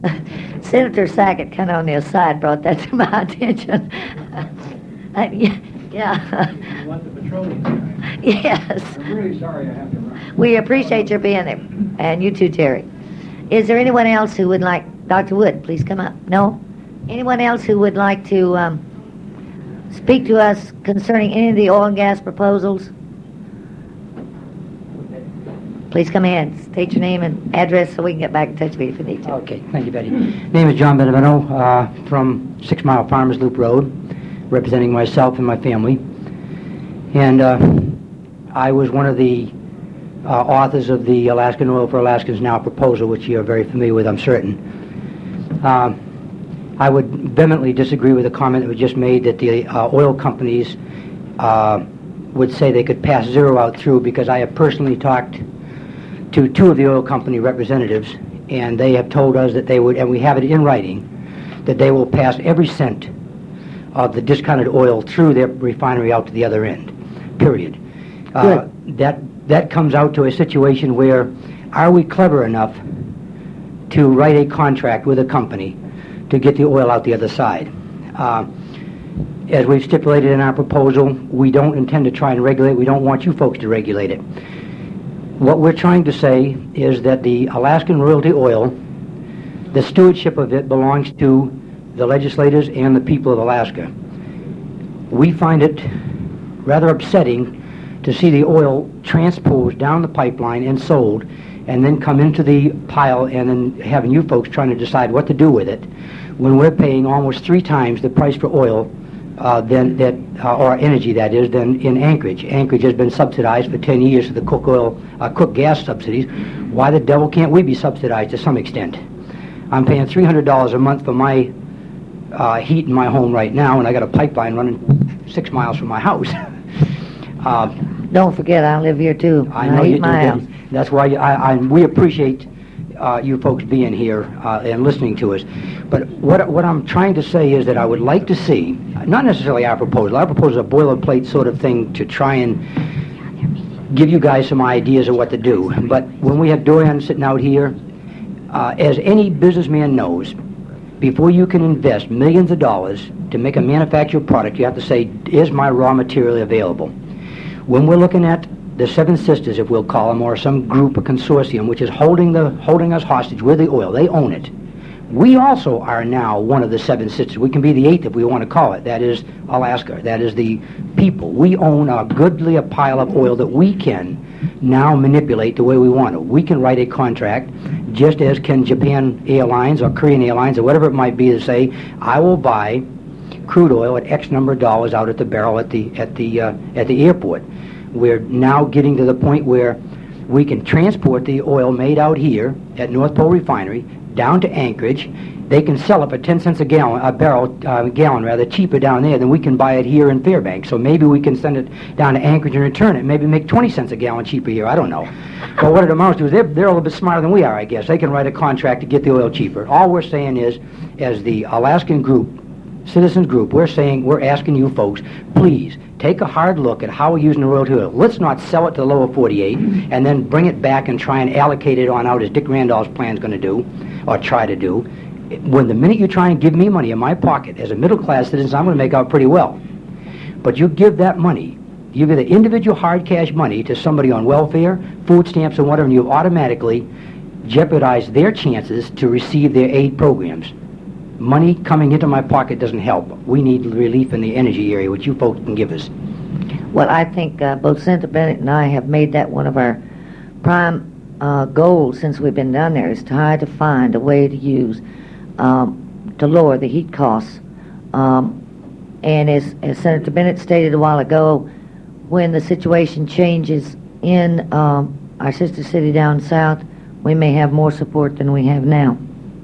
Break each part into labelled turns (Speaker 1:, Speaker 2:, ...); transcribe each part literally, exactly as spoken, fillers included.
Speaker 1: Senator Sackett, kind of on the aside, brought that to my attention. uh, yeah. yeah.
Speaker 2: You want the petroleum guy?
Speaker 1: Yes.
Speaker 2: I'm really sorry I have to run.
Speaker 1: We appreciate your being there, and you too, Terry. Is there anyone else who would like, Doctor Wood, please come up. No? Anyone else who would like to um, speak to us concerning any of the oil and gas proposals? Please come ahead. State your name and address so we can get back in touch with you if we need to.
Speaker 3: Okay, thank you, Betty. Name is John Benevento, uh, from Six Mile Farmers Loop Road, representing myself and my family. And uh, I was one of the uh, authors of the Alaskan Oil for Alaskans Now proposal, which you are very familiar with, I'm certain. Uh, I would vehemently disagree with the comment that was just made that the uh, oil companies uh, would say they could pass zero out through, because I have personally talked to two of the oil company representatives, and they have told us that they would, and we have it in writing, that they will pass every cent of the discounted oil through their refinery out to the other end, period. Uh, that, that comes out to a situation where, are we clever enough to write a contract with a company to get the oil out the other side? Uh, as we've stipulated in our proposal, we don't intend to try and regulate. We don't want you folks to regulate it. What we're trying to say is that the Alaskan Royalty Oil, the stewardship of it belongs to the legislators and the people of Alaska. We find it rather upsetting to see the oil transposed down the pipeline and sold, and then come into the pile, and then having you folks trying to decide what to do with it, when we're paying almost three times the price for oil Uh, than that, uh, or energy that is, than in Anchorage. Anchorage has been subsidized for ten years for the cook oil, uh, cook gas subsidies. Why the devil can't we be subsidized to some extent? I'm paying three hundred dollars a month for my uh, heat in my home right now, and I got a pipeline running six miles from my house. uh,
Speaker 1: Don't forget, I live here too.
Speaker 3: I know
Speaker 1: I
Speaker 3: you
Speaker 1: eat my
Speaker 3: do.
Speaker 1: house.
Speaker 3: That's why you, I, I, we appreciate uh, you folks being here uh, and listening to us. But what what I'm trying to say is that I would like to see, not necessarily our proposal. Our proposal is a boilerplate sort of thing to try and give you guys some ideas of what to do. But when we have Dorian sitting out here, uh, as any businessman knows, before you can invest millions of dollars to make a manufactured product, you have to say, is my raw material available? When we're looking at the Seven Sisters, if we'll call them, or some group, a consortium, which is holding the holding us hostage with the oil, they own it. We also are now one of the Seven Sisters. We can be the eighth if we want to call it. That is Alaska. That is the people. We own a goodly a pile of oil that we can now manipulate the way we want to. We can write a contract, just as can Japan Airlines or Korean Airlines or whatever it might be, to say, I will buy crude oil at X number of dollars out at the barrel at the at the uh, at the airport. We're now getting to the point where we can transport the oil made out here at North Pole Refinery down to Anchorage. They can sell it for ten cents a gallon, a barrel, uh, gallon rather, cheaper down there than we can buy it here in Fairbanks. So maybe we can send it down to Anchorage and return it, maybe make twenty cents a gallon cheaper here. I don't know. But what it amounts to is they're, they're a little bit smarter than we are, I guess. They can write a contract to get the oil cheaper. All we're saying is, as the Alaskan group, citizens group, we're saying, we're asking you folks, please take a hard look at how we're using the royalty oil. Let's not sell it to the lower forty-eight and then bring it back and try and allocate it on out as Dick Randolph's plan is going to do, or try to do. When the minute you try and give me money in my pocket, as a middle-class citizen, I'm going to make out pretty well. But you give that money, you give the individual hard cash money to somebody on welfare, food stamps, and whatever, and you've automatically jeopardized their chances to receive their aid programs. Money coming into my pocket doesn't help. We need relief in the energy area, which you folks can give us.
Speaker 1: Well, I think uh, both Senator Bennett and I have made that one of our prime uh, goals since we've been down there, is to try to find a way to use, um, to lower the heat costs. Um, and as, as Senator Bennett stated a while ago, when the situation changes in um, our sister city down south, we may have more support than we have now.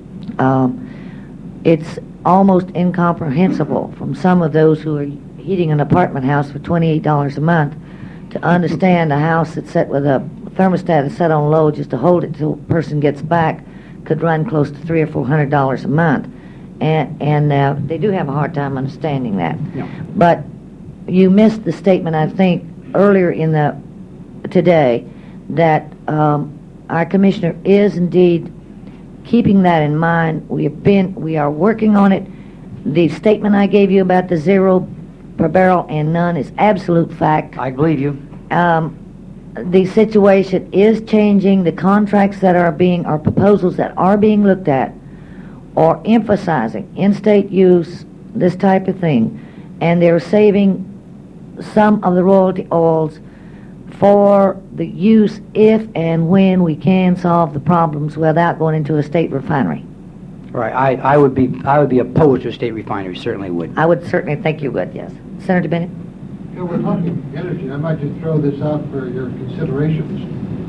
Speaker 1: Um, It's almost incomprehensible from some of those who are heating an apartment house for twenty-eight dollars a month to understand a house that's set with a thermostat that's set on low just to hold it till a person gets back could run close to three or four hundred dollars a month, and and uh, they do have a hard time understanding that.
Speaker 3: Yeah.
Speaker 1: But you missed the statement, I think, earlier in the today that um, our commissioner is indeed keeping that in mind, we have been, we are working on it. The statement I gave you about the zero per barrel and none is absolute fact.
Speaker 3: I believe you.
Speaker 1: Um, the situation is changing. The contracts that are being, or proposals that are being looked at, are emphasizing in-state use, this type of thing, and they're saving some of the royalty oils for the use if and when we can solve the problems without going into a state refinery.
Speaker 3: Right. I, I would be I would be opposed to a state refinery. Certainly would.
Speaker 1: I would certainly think you would. Yes, Senator Bennett.
Speaker 2: Yeah, we're talking energy. I might just throw this out for your considerations.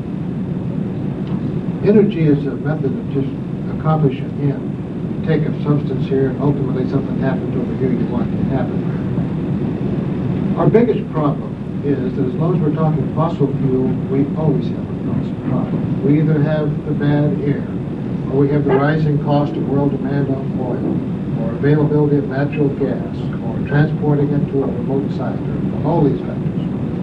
Speaker 2: Energy is a method of just accomplishing an end. You take a substance here, and ultimately something happens over here you want to happen. Our biggest problem is that as long as we're talking fossil fuel, we always have a problem. We either have the bad air, or we have the rising cost of world demand on oil, or availability of natural gas, or transporting it to a remote site, or all these factors.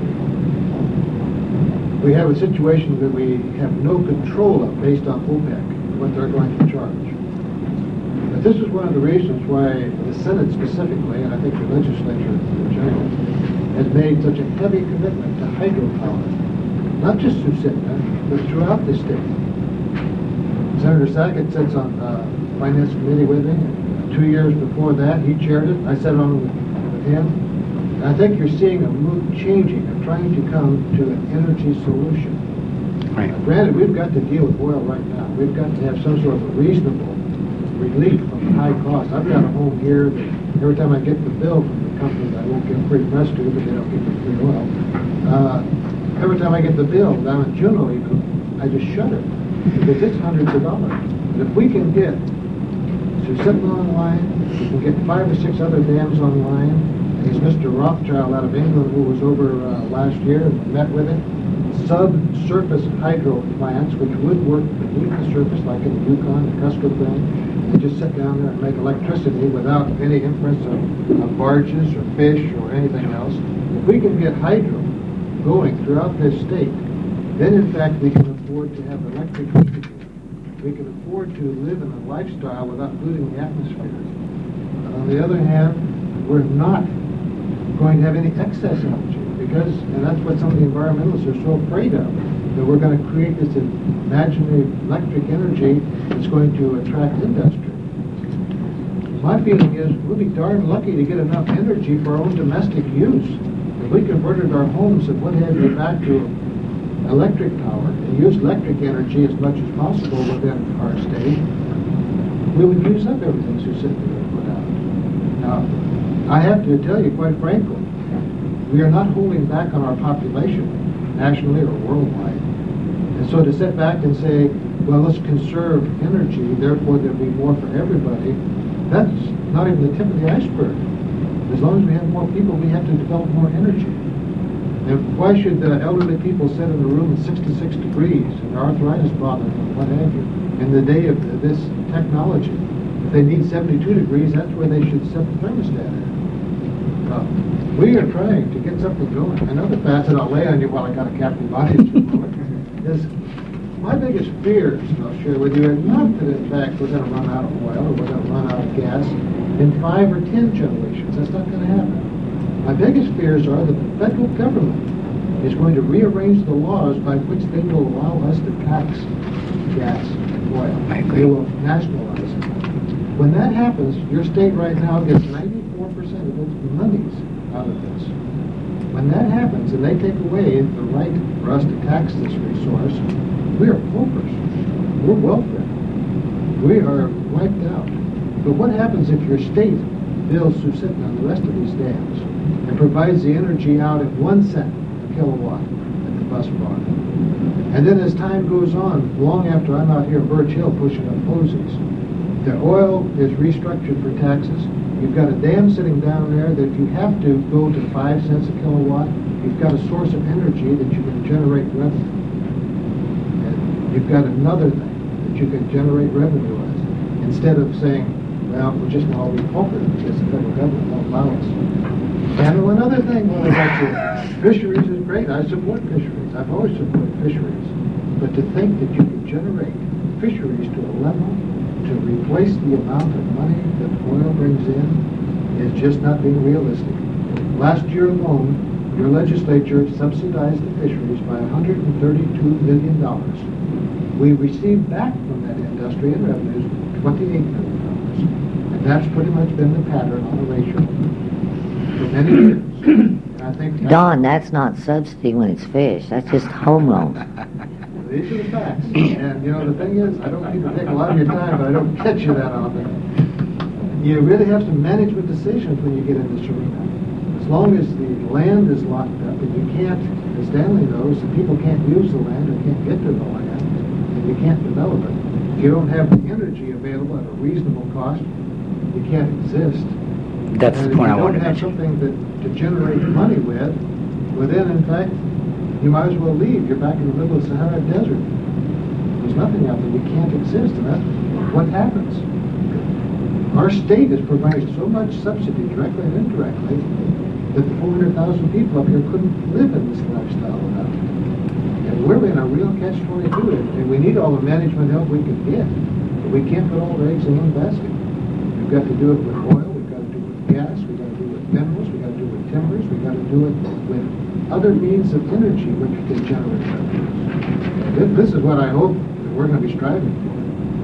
Speaker 2: We have a situation that we have no control of based on OPEC, what they're going to charge. But this is one of the reasons why the Senate specifically, and I think the legislature in general, has made such a heavy commitment to hydropower, not just Susitna, but throughout the state. Senator Sackett sits on the uh, Finance Committee with me. Two years before that, he chaired it. I sat on with, with him. And I think you're seeing a mood changing of trying to come to an energy solution.
Speaker 3: Right.
Speaker 2: Now, granted, we've got to deal with oil right now. We've got to have some sort of a reasonable relief from the high cost. I've got a home here that every time I get the bill from the company that I won't give free press to, but they don't give me free oil. Uh, every time I get the bill down in Juneau even, I just shudder because it's hundreds of dollars. But if we can get Susitna online, we can get five or six other dams online, and there's Mister Rothschild out of England who was over uh, last year and met with it, subsurface hydro plants which would work beneath the surface like in the Yukon, the Kuskokwim. They just sit down there and make electricity without any inference of, of barges or fish or anything else. If we can get hydro going throughout this state, then in fact we can afford to have electric heat. We can afford to live in a lifestyle without polluting the atmosphere. But on the other hand, we're not going to have any excess energy because, and that's what some of the environmentalists are so afraid of, that we're going to create this imaginary electric energy that's going to attract industry. My feeling is we'll be darn lucky to get enough energy for our own domestic use. If we converted our homes and what have you back to electric power and used electric energy as much as possible within our state, we would use up everything Susitna put out. Now, I have to tell you quite frankly, we are not holding back on our population, nationally or worldwide. And so to sit back and say, well, let's conserve energy, therefore there'll be more for everybody, that's not even the tip of the iceberg. As long as we have more people, we have to develop more energy. And why should uh, elderly people sit in a room at sixty-six degrees and arthritis bothers them, what have you, in the day of this technology? If they need seventy-two degrees, that's where they should set the thermostat at. Uh, we are trying to get something going. Another facet I'll lay on you while I got a captive audience is my biggest fears, and I'll share with you, are not that in fact we're going to run out of oil or we're going to run out of gas in five or ten generations. That's not going to happen. My biggest fears are that the federal government is going to rearrange the laws by which they will allow us to tax gas and oil.
Speaker 3: I agree.
Speaker 2: They will nationalize it. When that happens, your state right now gets ninety-four percent of its monies out of this. When that happens and they take away the right for us to tax this resource, we are paupers. We're welfare. We are wiped out. But what happens if your state builds Susitna on the rest of these dams and provides the energy out at one cent a kilowatt at the bus bar? And then as time goes on, long after I'm out here at Birch Hill pushing up posies, the oil is restructured for taxes. You've got a dam sitting down there that if you have to go to five cents a kilowatt, you've got a source of energy that you can generate revenue. And you've got another thing that you can generate revenue with. Instead of saying, well, we're just going to all be paupers because the federal government won't allow us. And another thing, when I got to fisheries is great. I support fisheries. I've always supported fisheries. But to think that you can generate fisheries to a level replace the amount of money that oil brings in is just not being realistic. Last year alone, your legislature subsidized the fisheries by one hundred thirty-two million dollars. We received back from that industry in revenues twenty-eight million dollars. And that's pretty much been the pattern on the ratio for many years. And I think that's
Speaker 1: Don, that's not subsidy when it's fish. That's just home loans.
Speaker 2: These are the facts. And, you know, the thing is, I don't need to take a lot of your time, but I don't catch you that often. You really have some management decisions when you get in this arena. As long as the land is locked up and you can't, as Stanley knows, the people can't use the land or can't get to the land, and you can't develop it. If you don't have the energy available at a reasonable cost, you can't exist.
Speaker 3: That's
Speaker 2: and
Speaker 3: the point I wanted to
Speaker 2: if you don't have
Speaker 3: mention.
Speaker 2: something that, to generate money with, well then, in fact, you might as well leave. You're back in the middle of the Sahara Desert. There's nothing out there. You can't exist, and that's what happens. Our state is providing so much subsidy, directly and indirectly, that the four hundred thousand people up here couldn't live in this lifestyle without it. And we're in a real catch twenty-two, and we need all the management help we can get. But we can't put all our eggs in one basket. We've got to do it with oil, we've got to do it with gas, we've got to do it with minerals, we've got to do it with timbers, we've got to do it with other means of energy which can generate revenues. This is what I hope that we're going to be striving for.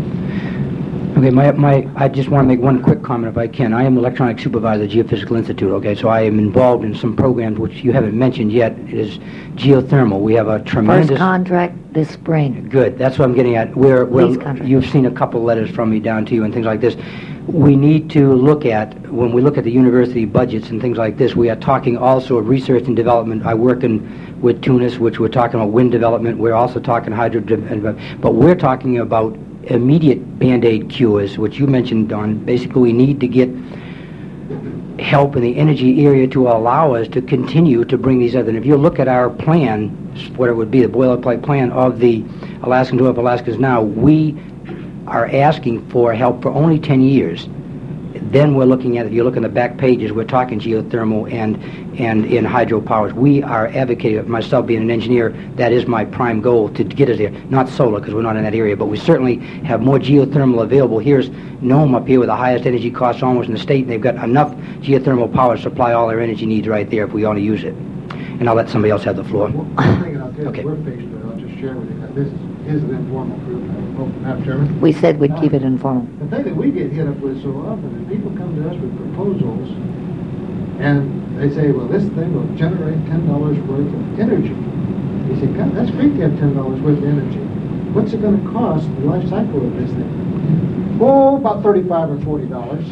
Speaker 3: Okay, my, my, I just want to make one quick comment if I can. I am electronic supervisor at the Geophysical Institute, okay, so I am involved in some programs which you haven't mentioned yet. It is geothermal. We have a tremendous...
Speaker 1: First contract this spring.
Speaker 3: Good, that's what I'm getting at. We're,
Speaker 1: Lease
Speaker 3: we're,
Speaker 1: contract.
Speaker 3: you've seen a couple letters from me down to you and things like this. We need to look at, when we look at the university budgets and things like this, we are talking also of research and development. I work in, with Tunis, which we're talking about wind development. We're also talking hydro, but we're talking about immediate Band-Aid cures, which you mentioned, Don. Basically, we need to get help in the energy area to allow us to continue to bring these other. And if you look at our plan, what it would be, the boilerplate plan of the Alaskan Oil for Alaskans Now, we are asking for help for only ten years. Then we're looking at, if you look in the back pages, we're talking geothermal and and in hydropowers. We are advocating, myself being an engineer, that is my prime goal, to get us there. Not solar, because we're not in that area, but we certainly have more geothermal available. Here's Nome up here with the highest energy costs almost in the state, and they've got enough geothermal power to supply all their energy needs right there if we only use it. And I'll let somebody else have the floor.
Speaker 2: One thing I'll tell you,
Speaker 3: Okay.
Speaker 2: we're faced with, I'll just share with you, that this is an informal group. Oh, Madam Chairman?
Speaker 1: We said we'd keep it informal.
Speaker 2: The thing that we get hit up with so often is people come to us with proposals, and they say, well, this thing will generate ten dollars worth of energy. You say, God, that's great to have ten dollars worth of energy. What's it going to cost the life cycle of this thing? Oh, about thirty-five or forty dollars.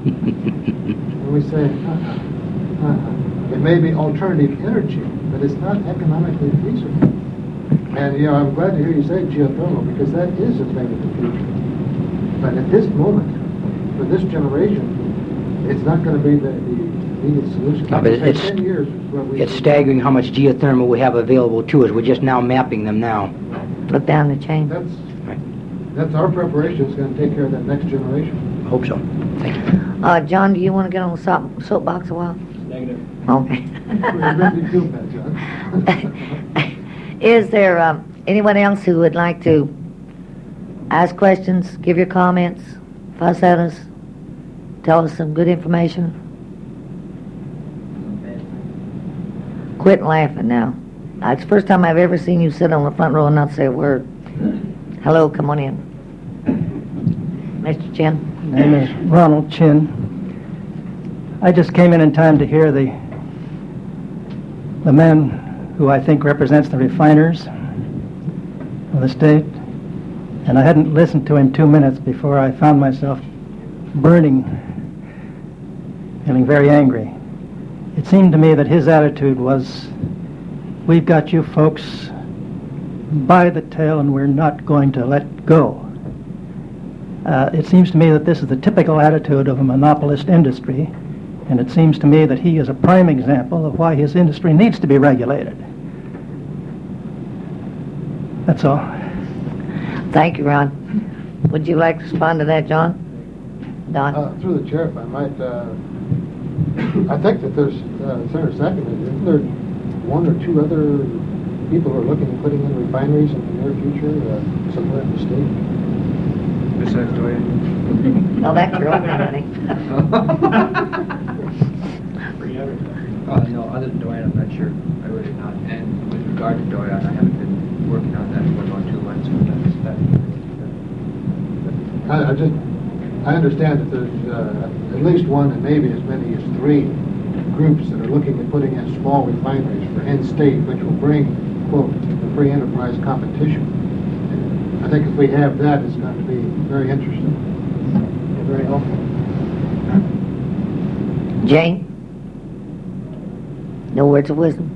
Speaker 2: And we say, uh-uh, uh-uh. It may be alternative energy, but it's not economically feasible. And, you know, I'm glad to hear you say geothermal, because that is a thing of the future. But at this moment, for this generation, it's not going to be the, the needed solution.
Speaker 3: No,
Speaker 2: Like
Speaker 3: but
Speaker 2: I say,
Speaker 3: it's-
Speaker 2: ten years is what we...
Speaker 3: It's staggering how much geothermal we have available to us. We're just now mapping them now.
Speaker 1: Look down the chain.
Speaker 2: That's,
Speaker 3: Right.
Speaker 2: that's our preparation is going to take care of that next generation.
Speaker 3: Hope so. Thank you.
Speaker 1: Uh, John, do you want to get on the soap, soapbox a while?
Speaker 4: Negative.
Speaker 1: Okay.
Speaker 2: We're ready to do that, John.
Speaker 1: Is there um, anyone else who would like to ask questions, give your comments, fuss at us, tell us some good information? Quit laughing now. Uh, It's the first time I've ever seen you sit on the front row and not say a word. Hello, come on in. Mister Chin.
Speaker 5: My name is Ronald Chin. I just came in in time to hear the the man who I think represents the refiners of the state, and I hadn't listened to him two minutes before I found myself burning, feeling very angry. It seemed to me that his attitude was, we've got you folks by the tail and we're not going to let go. Uh, it seems to me that this is the typical attitude of a monopolist industry, and it seems to me that he is a prime example of why his industry needs to be regulated. That's all.
Speaker 1: Thank you, Ron. Would you like to respond to that, John? Don?
Speaker 2: Uh, through the chair, if I might, uh, I think that there's, uh, Senator Sackett, isn't there one or two other people who are looking at putting in refineries in the near future, uh, somewhere in the state?
Speaker 4: besides Doyen?
Speaker 1: Oh, that's your own honey.
Speaker 4: Uh, no, other than Doyen, I'm not sure. I really not. And with regard to Doyen, I haven't been working on that for about two months. But that's, that,
Speaker 2: I, I just, I understand that there's uh, at least one and maybe as many as three groups that are looking at putting in small refineries for in-state, which will bring, quote, the free enterprise competition. And I think if we have that, it's going to be very interesting and very helpful.
Speaker 1: Jane? No words of wisdom.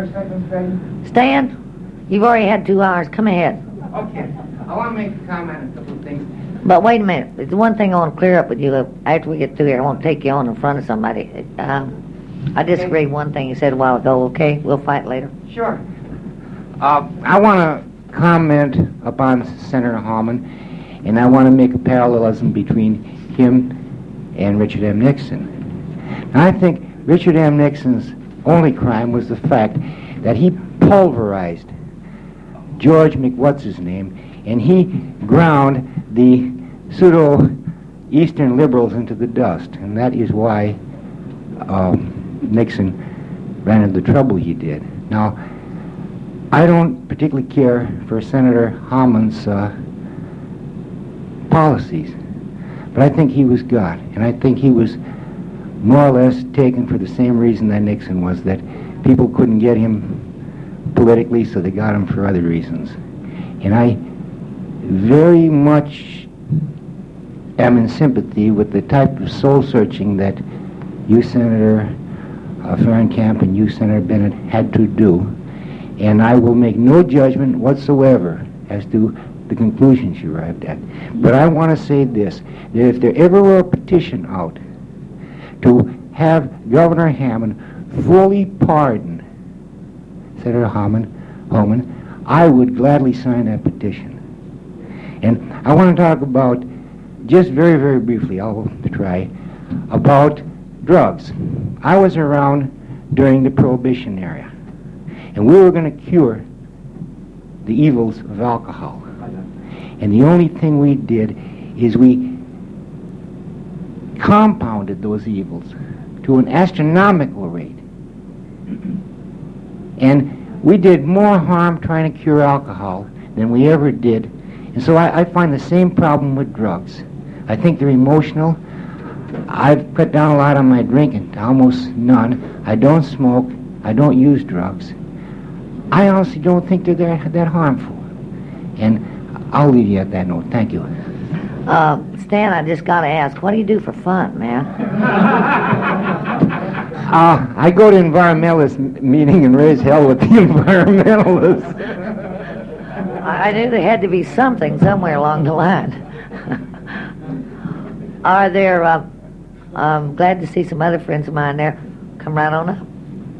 Speaker 1: Stan, you've already had two hours. Come ahead.
Speaker 6: Okay. I want to make a comment on a couple of things.
Speaker 1: But wait a minute. There's one thing I want to clear up with you. After we get through here, I want to take you on in front of somebody. Um, I disagree with one thing you said a while ago, okay? We'll fight later.
Speaker 6: Sure. Uh, I want to comment upon Senator Hallman, and I want to make a parallelism between him and Richard M. Nixon. Now, I think Richard M. Nixon's only crime was the fact that he pulverized George McWhat's-his-name, and he ground the pseudo-Eastern liberals into the dust, and that is why um, Nixon ran into the trouble he did. Now, I don't particularly care for Senator Hallman's uh, policies, but I think he was got, and I think he was more or less taken for the same reason that Nixon was, that people couldn't get him politically, so they got him for other reasons. And I very much am in sympathy with the type of soul-searching that you, Senator uh, Fahrenkamp, and you, Senator Bennett, had to do. And I will make no judgment whatsoever as to the conclusions you arrived at. But I want to say this, that if there ever were a petition out to have Governor Hammond fully pardon Senator Holman, Holman, I would gladly sign that petition. And I want to talk about, just very, very briefly, I'll try, about drugs. I was around during the Prohibition era, and we were going to cure the evils of alcohol. And the only thing we did is we compounded those evils to an astronomical rate. And we did more harm trying to cure alcohol than we ever did. And so I, I find the same problem with drugs. I think they're emotional. I've cut down a lot on my drinking, to almost none. I don't smoke. I don't use drugs. I honestly don't think they're that, that harmful. And I'll leave you at that note. Thank you.
Speaker 1: Uh, Stan, I just got to ask, what do you do for fun, man?
Speaker 6: uh, I go to environmentalist m- meeting and raise hell with the environmentalists.
Speaker 1: I, I knew there had to be something somewhere along the line. Are there, uh, I'm glad to see some other friends of mine there. Come right on up.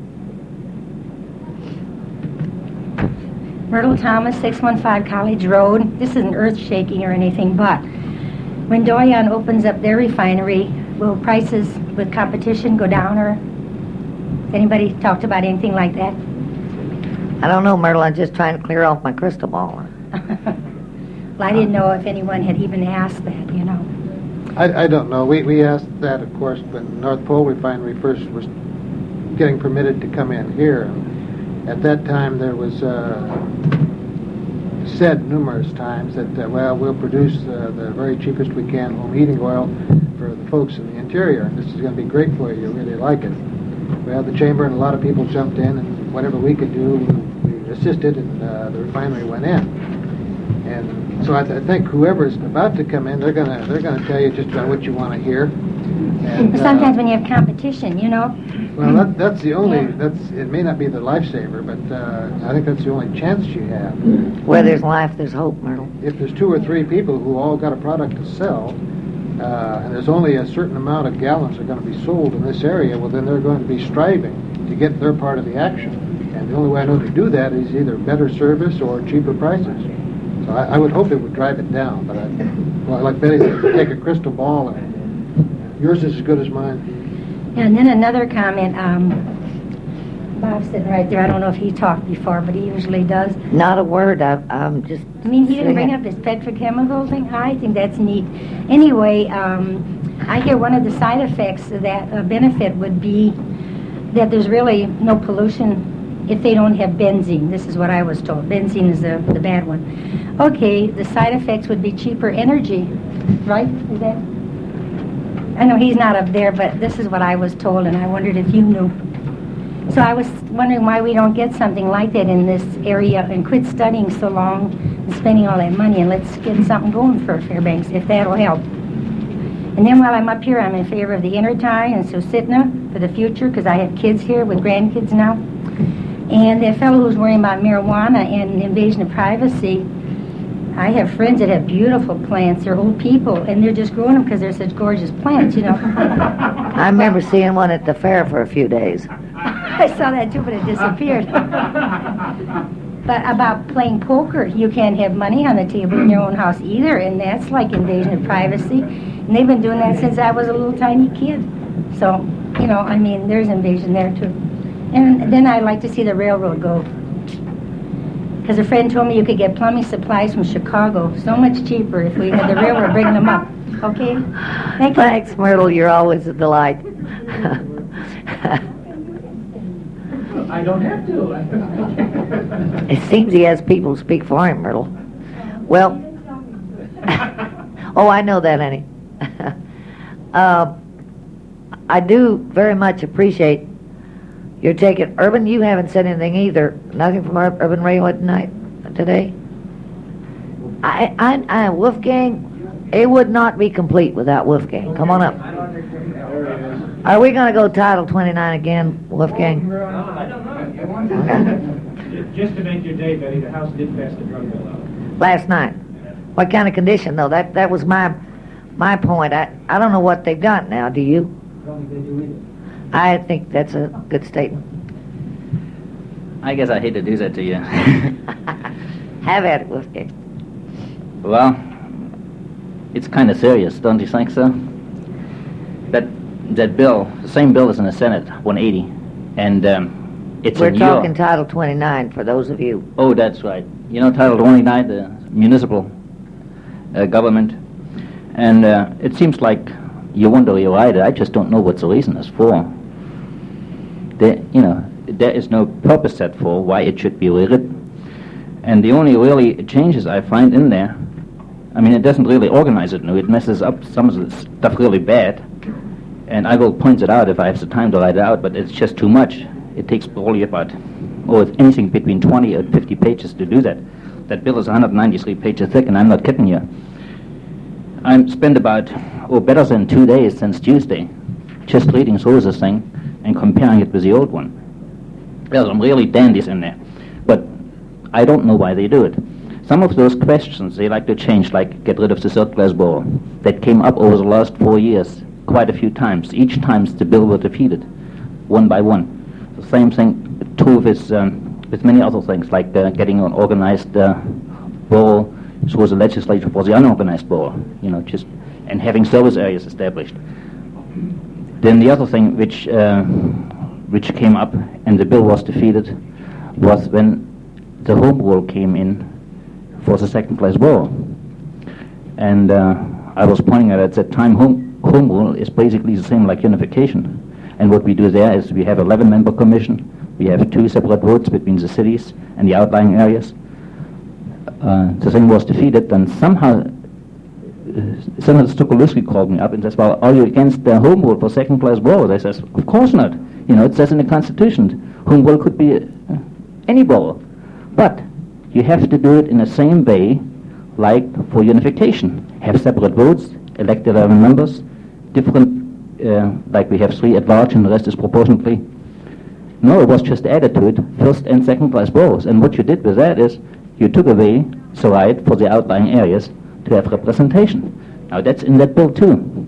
Speaker 7: Myrtle Thomas, six one five College Road. This isn't earth-shaking or anything, but when Doyen opens up their refinery, will prices with competition go down, or has anybody talked about anything like that?
Speaker 1: I don't know, Myrtle. I'm just trying to clear off my crystal ball.
Speaker 7: Well, I didn't know if anyone had even asked that, you know.
Speaker 2: I, I don't know. We, we asked that, of course, when North Pole Refinery first was getting permitted to come in here. At that time, there was uh, said numerous times that, uh, well, we'll produce uh, the very cheapest we can home heating oil for the folks in the interior, and this is going to be great for you. You'll really like it. Well, the chamber and a lot of people jumped in, and whatever we could do, we assisted, and uh, the refinery went in. And so I, th- I think whoever's about to come in, they're going to they're going to tell you just about what you want to hear. And,
Speaker 7: But sometimes
Speaker 2: uh,
Speaker 7: when you have competition, you know.
Speaker 2: Well, that, that's the only,
Speaker 7: Yeah.
Speaker 2: that's, it may not be the lifesaver, but uh, I think that's the only chance you have.
Speaker 1: Where there's life, there's hope, Myrtle.
Speaker 2: If there's two or three people who all got a product to sell, uh, and there's only a certain amount of gallons that are going to be sold in this area, well, then they're going to be striving to get their part of the action. And the only way I know to do that is either better service or cheaper prices. So I, I would hope it would drive it down, but I, well, like Betty said, take a crystal ball, and yours is as good as mine.
Speaker 7: And then another comment, um, Bob's sitting right there. I don't know if he talked before, but he usually does.
Speaker 1: Not a word. I, I'm just.
Speaker 7: I mean, he didn't bring
Speaker 1: saying.
Speaker 7: up his petrochemical thing. I think that's neat. Anyway, um, I hear one of the side effects of that uh, benefit would be that there's really no pollution if they don't have benzene. This is what I was told. Benzene is the, the bad one. Okay, the side effects would be cheaper energy, right? Is that? I know he's not up there, but this is what I was told, and I wondered if you knew. So I was wondering why we don't get something like that in this area and quit studying so long and spending all that money, and let's get something going for Fairbanks, if that'll help. And then while I'm up here, I'm in favor of the Intertie and Susitna for the future, because I have kids here with grandkids now. And that fellow who's worrying about marijuana and invasion of privacy, I have friends that have beautiful plants. They're old people, and they're just growing them because they're such gorgeous plants, you know.
Speaker 1: I remember seeing one at the fair for a few days.
Speaker 7: I saw that too, but it disappeared. But about playing poker, you can't have money on the table in your own house either, and that's like invasion of privacy. And they've been doing that since I was a little tiny kid. So, you know, I mean, there's invasion there too. And then I'd like to see the railroad go. Because a friend told me you could get plumbing supplies from Chicago so much cheaper if we had the railroad bringing them up. Okay? Thank you.
Speaker 1: Thanks, Myrtle. You're always a delight.
Speaker 4: I don't have to.
Speaker 1: It seems he has people who speak for him, Myrtle. Well, oh, I know that, Annie. uh, I do very much appreciate your taking. Urban, you haven't said anything either. Nothing from Ur- Urban Radio tonight, today. I, I, I, Wolfgang, it would not be complete without Wolfgang. Come on up. Are we going to go Title twenty-nine again, Wolfgang?
Speaker 8: I don't know. Just to make your day, Betty, the House did pass the drug bill out.
Speaker 1: Last night. What kind of condition, though? That that was my my point. I, I don't know what they've got now. Do you?
Speaker 8: I don't think they do either.
Speaker 1: I think that's a good statement.
Speaker 9: I guess I hate to do that to you.
Speaker 1: Have at it, Wolfgang.
Speaker 9: Well, it's kind of serious, don't you think so? That that bill, the same bill is in the Senate, one eighty, and um, it's
Speaker 1: We're
Speaker 9: in
Speaker 1: talking
Speaker 9: your...
Speaker 1: Title twenty-nine for those of you.
Speaker 9: Oh, that's right. You know Title twenty-nine, the municipal uh, government, and uh, it seems like you wonder you write it. I just don't know what the reason is for. There, you know, there is no purpose set for why it should be rewritten. And the only really changes I find in there, I mean, it doesn't really organize it. No, it messes up some of the stuff really bad. And I will point it out if I have the time to write it out, but it's just too much. It takes probably about, oh, it's anything between twenty or fifty pages to do that. That bill is one hundred ninety-three pages thick, and I'm not kidding you. I spent about, oh, better than two days since Tuesday just reading through this thing and comparing it with the old one. There's some really dandies in there, but I don't know why they do it. Some of those questions they like to change, like get rid of the third class borough, that came up over the last four years quite a few times. Each time the bill was defeated, one by one. The same thing true with, um, with many other things, like uh, getting an organized uh, borough through the legislature for the unorganized borough, you know, just, and having service areas established. Then the other thing which uh, which came up and the bill was defeated was when the home rule came in for the second class borough. And uh, I was pointing out at that time home, home rule is basically the same like unification. And what we do there is we have eleven member commission, we have two separate votes between the cities and the outlying areas. Uh, the thing was defeated, and somehow uh, Senator Stukolowski called me up and says, well, are you against the home rule for second class boroughs? I says, of course not. You know, it says in the Constitution, home rule could be uh, any borough. But you have to do it in the same way like for unification. Have separate votes, elect eleven members, different, uh, like we have three at large and the rest is proportionately. No, it was just added to it, first and second class boroughs. And what you did with that is you took away the right for the outlying areas to have representation. Now that's in that bill too.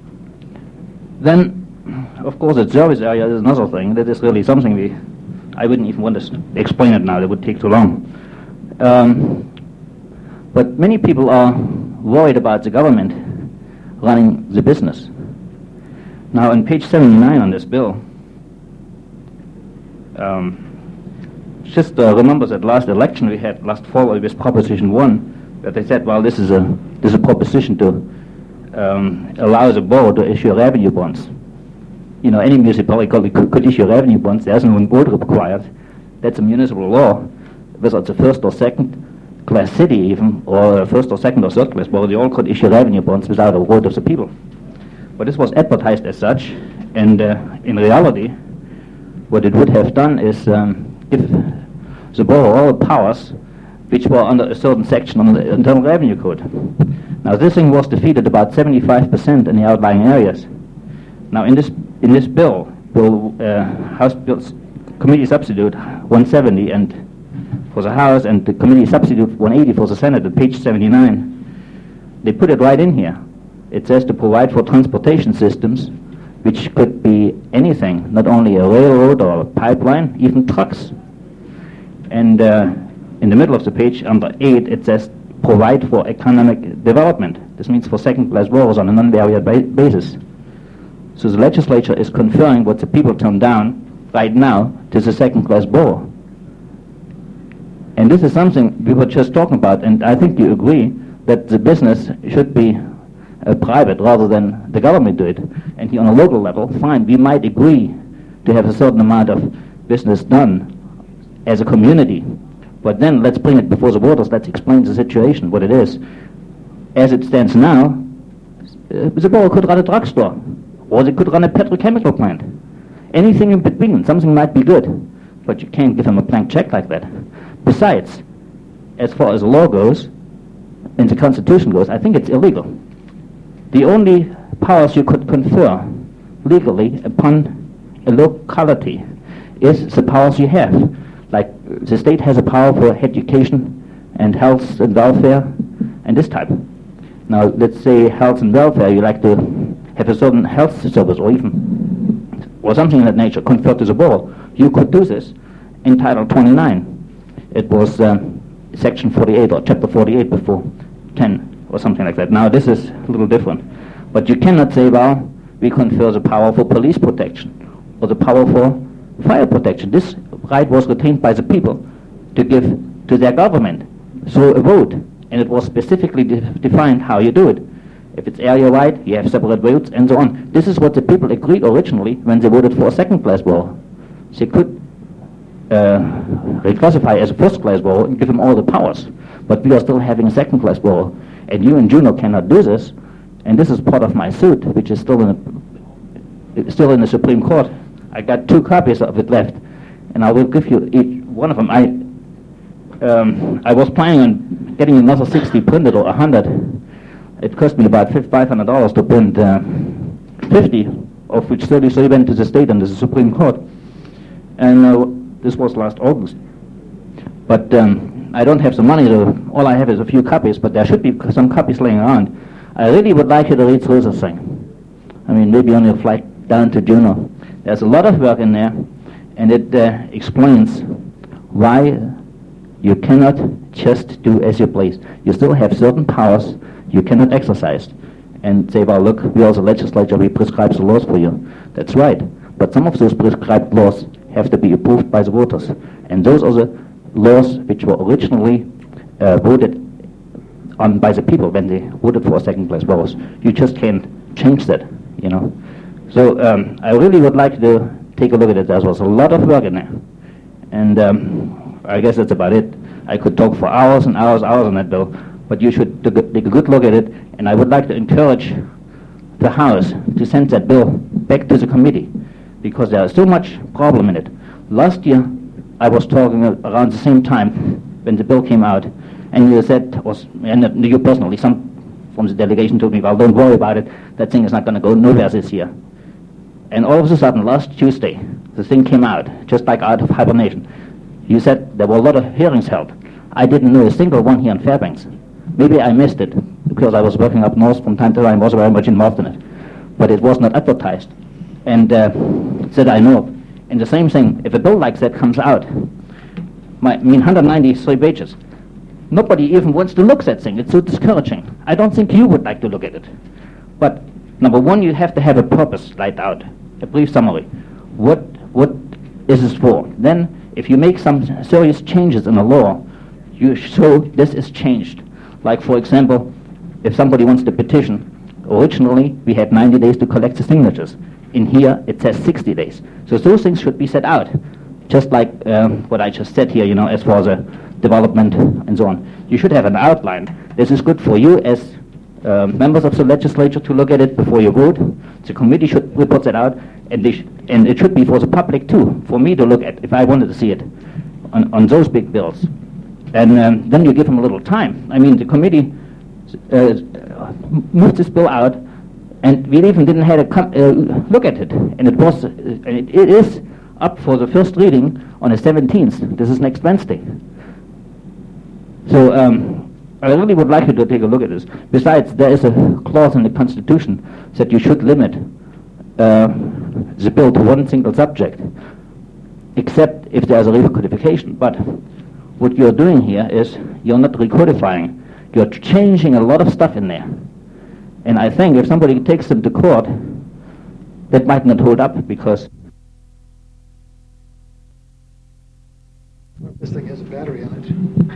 Speaker 9: Then, of course, the service area is another thing. That is really something we, I wouldn't even want to explain it now. That would take too long. Um, but many people are worried about the government running the business. Now, on page seventy-nine on this bill, Um, just uh, remember that last election we had last fall with Proposition One, that they said, well, this is a this is a proposition to um, allow the borough to issue revenue bonds. You know, any municipality could, could issue revenue bonds. There isn't one vote required. That's a municipal law. Whether it's a first or second class city even, or a first or second or third class borough, they all could issue revenue bonds without a vote of the people. But this was advertised as such, and uh, in reality, what it would have done is um, give the borough all the powers which were under a certain section on the Internal Revenue Code. Now, this thing was defeated about seventy-five percent in the outlying areas. Now, in this in this bill, bill uh, House Bills Committee Substitute one seventy and for the House, and the Committee Substitute one eighty for the Senate at page seventy-nine, they put it right in here. It says to provide for transportation systems, which could be anything, not only a railroad or a pipeline, even trucks. And uh, in the middle of the page, under eight, it says provide for economic development. This means for second-class boroughs on a non-barrier ba basis. So the legislature is conferring what the people turn down right now to the second-class borough. And this is something we were just talking about, and I think you agree that the business should be uh, private rather than the government do it. And here on a local level, fine, we might agree to have a certain amount of business done as a community. But then let's bring it before the voters, let's explain the situation, what it is. As it stands now, uh, the borough could run a drugstore, or they could run a petrochemical plant. Anything in between, something might be good, but you can't give them a blank check like that. Besides, as far as the law goes, and the Constitution goes, I think it's illegal. The only powers you could confer legally upon a locality is the powers you have. Like the state has a power for education and health and welfare and this type. Now, let's say health and welfare, you like to have a certain health service or even or something of that nature conferred to the borough. You could do this in Title twenty-nine. It was um, Section forty-eight or Chapter forty-eight before ten or something like that. Now this is a little different. But you cannot say, well, we confer the power for police protection or the power for fire protection. This right was retained by the people to give to their government through a vote. And it was specifically de defined how you do it. If it's area-wide, you have separate votes and so on. This is what the people agreed originally when they voted for a second-class borough. They could Uh, reclassify as a first-class borough and give them all the powers. But we are still having a second-class borough, and you and Juneau cannot do this. And this is part of my suit, which is still in the, still in the Supreme Court. I got two copies of it left, and I will give you each one of them. I um, I was planning on getting another sixty printed or a hundred. It cost me about five hundred dollars to print uh, fifty, of which thirty-three went to the state and to the Supreme Court. And uh, this was last August. But um, I don't have the money, so all I have is a few copies, but there should be some copies laying around. I really would like you to read through this thing. I mean, maybe on your flight down to Juneau. There's a lot of work in there, and it uh, explains why you cannot just do as you please. You still have certain powers you cannot exercise. And say, well, look, we are the legislature, we prescribe the laws for you. That's right. But some of those prescribed laws have to be approved by the voters. And those are the laws which were originally uh, voted on by the people when they voted for second-class boroughs. You just can't change that, you know. So um, I really would like to take a look at it. There was a lot of work in there. And um, I guess that's about it. I could talk for hours and hours, hours on that bill, but you should take a good look at it. And I would like to encourage the House to send that bill back to the committee, because there is so much problem in it. Last year, I was talking uh, around the same time when the bill came out, and you said, was, and you personally, some from the delegation told me, well, don't worry about it, that thing is not going to go nowhere this year. And all of a sudden, last Tuesday, the thing came out, just like out of hibernation. You said there were a lot of hearings held. I didn't know a single one here in Fairbanks. Maybe I missed it, because I was working up north from time to time, was very much involved in it. But it was not advertised. And uh, that I know of. And the same thing, if a bill like that comes out, my, I mean, one hundred ninety-three pages, nobody even wants to look at that thing. It's so discouraging. I don't think you would like to look at it. But number one, you have to have a purpose laid out, a brief summary. What what is this for. Then, if you make some serious changes in the law, you show this is changed. Like, for example, if somebody wants to petition, originally we had ninety days to collect the signatures. In here, it says sixty days. So those things should be set out, just like um, what I just said here, you know, as far as the development and so on. You should have an outline. This is good for you as uh, members of the legislature to look at it before you vote. The committee should report that out, and, they sh and it should be for the public too, for me to look at if I wanted to see it on, on those big bills. And um, then you give them a little time. I mean, the committee uh, moved this bill out, and we even didn't have a com uh, look at it. And it was, uh, it, it is up for the first reading on the seventeenth. This is next Wednesday. So um, I really would like you to take a look at this. Besides, there is a clause in the Constitution that you should limit uh, the bill to one single subject, except if there is a recodification. But what you're doing here is you're not recodifying. You're changing a lot of stuff in there. And I think if somebody takes them to court, that might not hold up because
Speaker 2: This thing has a battery on it.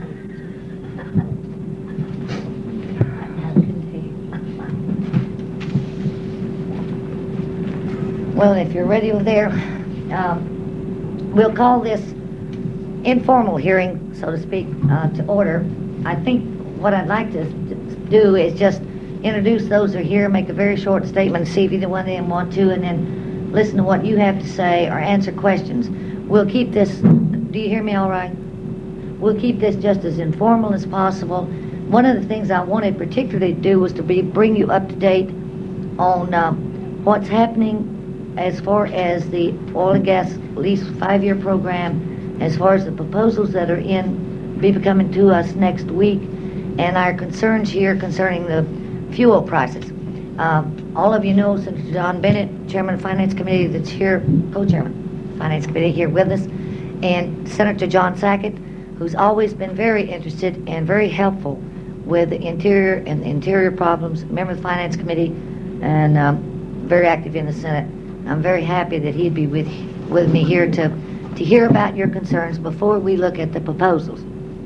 Speaker 1: Well, if you're ready over there, um, we'll call this informal hearing, so to speak, uh, to order. I think what I'd like to do is just introduce those who are here, make a very short statement, see if either one of them want to, and then listen to what you have to say or answer questions. We'll keep this, do you hear me all right? We'll keep this just as informal as possible. One of the things I wanted particularly to do was to be bring you up to date on uh, what's happening as far as the oil and gas lease five-year program, as far as the proposals that are in, be coming to us next week, and our concerns here concerning the fuel prices. Um, all of you know Senator John Bennett, Chairman of Finance Committee, that's here, co-chairman, Finance Committee, here with us, and Senator John Sackett, who's always been very interested and very helpful with the interior and the interior problems, member of the Finance Committee, and um, very active in the Senate. I'm very happy that he'd be with with me here to to hear about your concerns before we look at the proposals.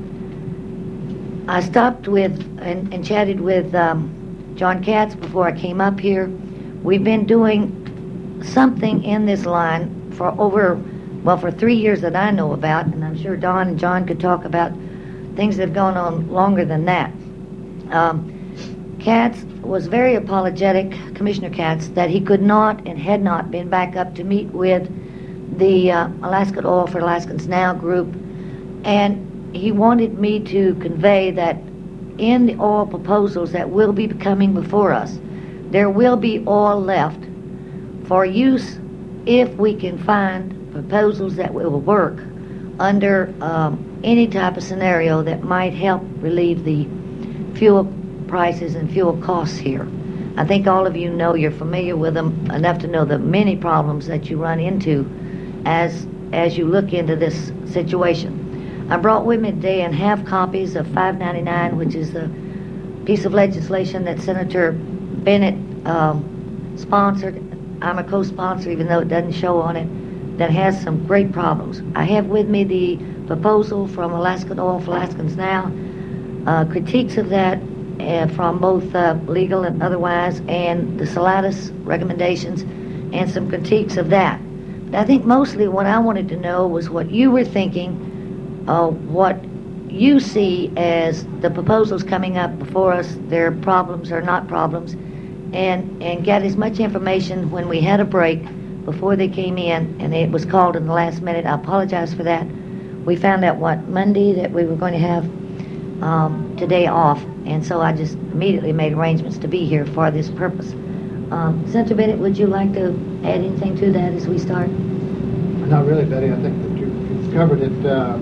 Speaker 1: I stopped with and, and chatted with um, John Katz before I came up here. We've been doing something in this line for over, well, for three years that I know about, and I'm sure Don and John could talk about things that have gone on longer than that. Um, Katz was very apologetic, Commissioner Katz, that he could not and had not been back up to meet with the uh, Alaska Oil for Alaskans Now group, and he wanted me to convey that in the oil proposals that will be coming before us, there will be oil left for use if we can find proposals that will work under um, any type of scenario that might help relieve the fuel prices and fuel costs here. I think all of you know, you're familiar with them enough to know the many problems that you run into as as you look into this situation. I brought with me today and have copies of five ninety-nine, which is the piece of legislation that Senator Bennett um, sponsored. I'm a co-sponsor, even though it doesn't show on it, that has some great problems. I have with me the proposal from Alaska Oil for Alaskans Now, uh, critiques of that uh, from both uh, legal and otherwise, and the Salatus recommendations, and some critiques of that. But I think mostly what I wanted to know was what you were thinking, uh, what you see as the proposals coming up before us, their problems or not problems, and, and get as much information when we had a break before they came in, and it was called in the last minute. I apologize for that. We found out, what, Monday, that we were going to have um, today off, and so I just immediately made arrangements to be here for this purpose. Um, Senator Bennett, would you like to add anything to that as we start?
Speaker 2: Not really, Betty. I think that you've covered it uh,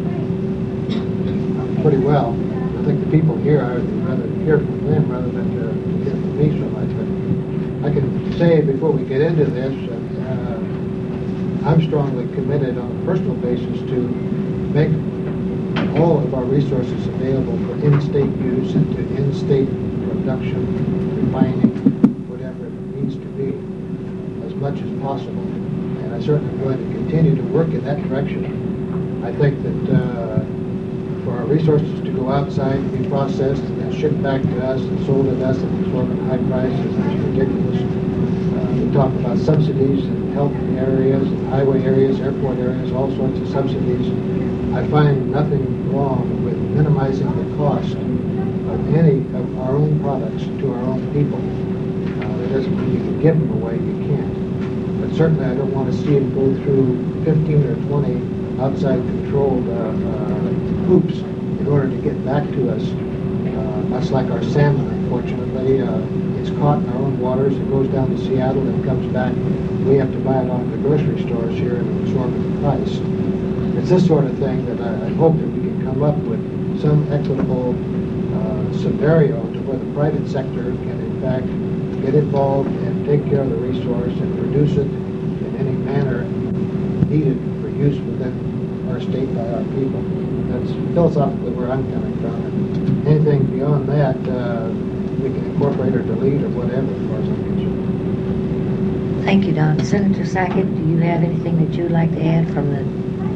Speaker 2: pretty well. I think the people here, I would rather hear from them rather than to hear from me so much. But I can say before we get into this, uh, I'm strongly committed on a personal basis to make all of our resources available for in-state use and to in-state production, refining, whatever it needs to be, as much as possible. And I certainly we're going to continue to work in that direction. I think that uh, for our resources to go outside and be processed and then shipped back to us and sold at us at exorbitant high prices is ridiculous. Uh, we talk about subsidies in health areas, in highway areas, airport areas, all sorts of subsidies. I find nothing wrong with minimizing the cost of any of our own products to our own people. Uh, that doesn't mean you can give them away, you can't. But certainly I don't want to see them go through fifteen or twenty outside controlled uh, uh, hoops in order to get back to us. Uh, much like our salmon, unfortunately. Uh, it's caught in our own waters, it goes down to Seattle and comes back. We have to buy it off the grocery stores here at an exorbitant price. It's this sort of thing that I, I hope that we can come up with some equitable uh, scenario to where the private sector can in fact get involved and take care of the resource and produce it in any manner needed for use within our state by our people. That's philosophically where I'm coming from. And anything beyond that, uh, we can incorporate or delete or whatever as far as I'm concerned.
Speaker 1: Thank you, Don. Senator Sackett, do you have anything that you'd like to add from the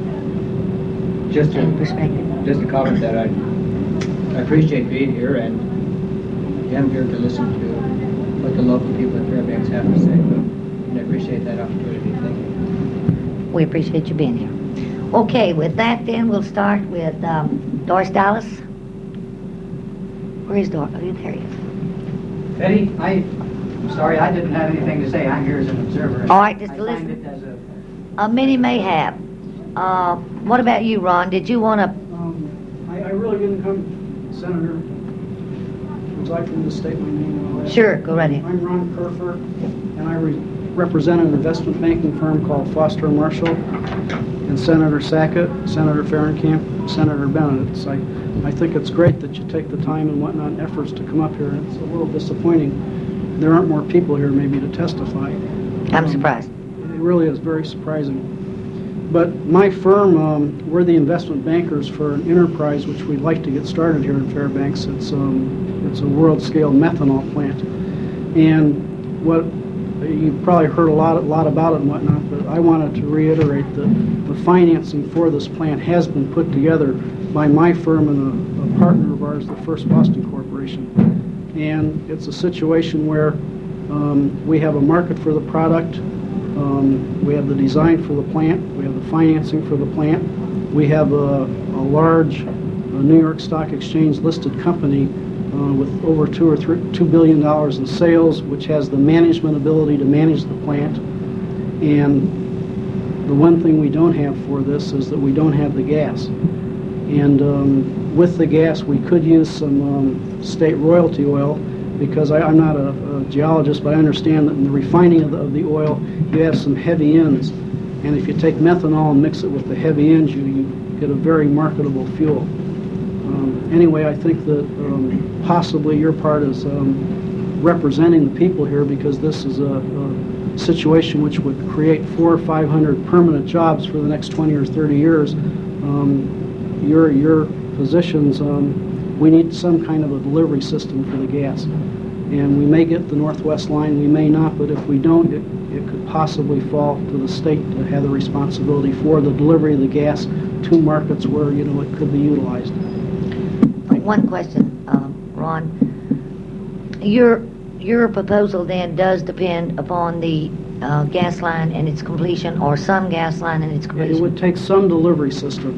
Speaker 4: Just
Speaker 1: state
Speaker 4: a,
Speaker 1: perspective?
Speaker 4: just a comment that I, I appreciate being here and am here to listen to what the local people in Fairbanks have to say. But and I appreciate that opportunity. Thank you.
Speaker 1: We appreciate you being here. Okay, with that then, we'll start with um, Doris Dallas. Where is Doris? Oh, there he is.
Speaker 10: Betty, I, I'm sorry, I didn't have anything to say. I'm here as an observer.
Speaker 1: All right, just
Speaker 10: I
Speaker 1: to
Speaker 10: find
Speaker 1: listen.
Speaker 10: it as a,
Speaker 1: Uh, many may have. Uh, what about you, Ron? Did you want to?
Speaker 11: Um, I, I really didn't come, Senator. Would you like me to state my name and all that?
Speaker 1: Sure, go right ahead.
Speaker 11: I'm Ron Kerfer, and I re- represent an investment banking firm called Foster and Marshall, and Senator Sackett, Senator Fahrenkamp, Senator Bennett. It's, I, I think it's great that you take the time and whatnot and efforts to come up here. It's a little disappointing. There aren't more people here maybe to testify.
Speaker 1: I'm
Speaker 11: Um,
Speaker 1: surprised.
Speaker 11: It really is very surprising. But my firm, um, we're the investment bankers for an enterprise which we'd like to get started here in Fairbanks. It's um, it's a world-scale methanol plant, and what you've probably heard a lot a lot about it and whatnot. But I wanted to reiterate that the financing for this plant has been put together by my firm and a, a partner of ours, the First Boston Corporation, and it's a situation where um, we have a market for the product. Um, we have the design for the plant. We have the financing for the plant. We have a, a large a New York Stock Exchange listed company uh, with over two or three, two billion dollars in sales, which has the management ability to manage the plant. And the one thing we don't have for this is that we don't have the gas. And um, with the gas, we could use some um, state royalty oil, because I, I'm not a, a geologist, but I understand that in the refining of the, of the oil, you have some heavy ends. And if you take methanol and mix it with the heavy ends, you, you get a very marketable fuel. Um, anyway, I think that um, possibly your part is um, representing the people here, because this is a, a situation which would create four or five hundred permanent jobs for the next twenty or thirty years. Um, your, your positions, um, we need some kind of a delivery system for the gas. And we may get the Northwest line, we may not, but if we don't, it, it could possibly fall to the state to have the responsibility for the delivery of the gas to markets where, you know, it could be utilized.
Speaker 1: One question, um, Ron. Your your proposal then does depend upon the uh, gas line and its completion, or some gas line and its completion?
Speaker 11: It would take some delivery system.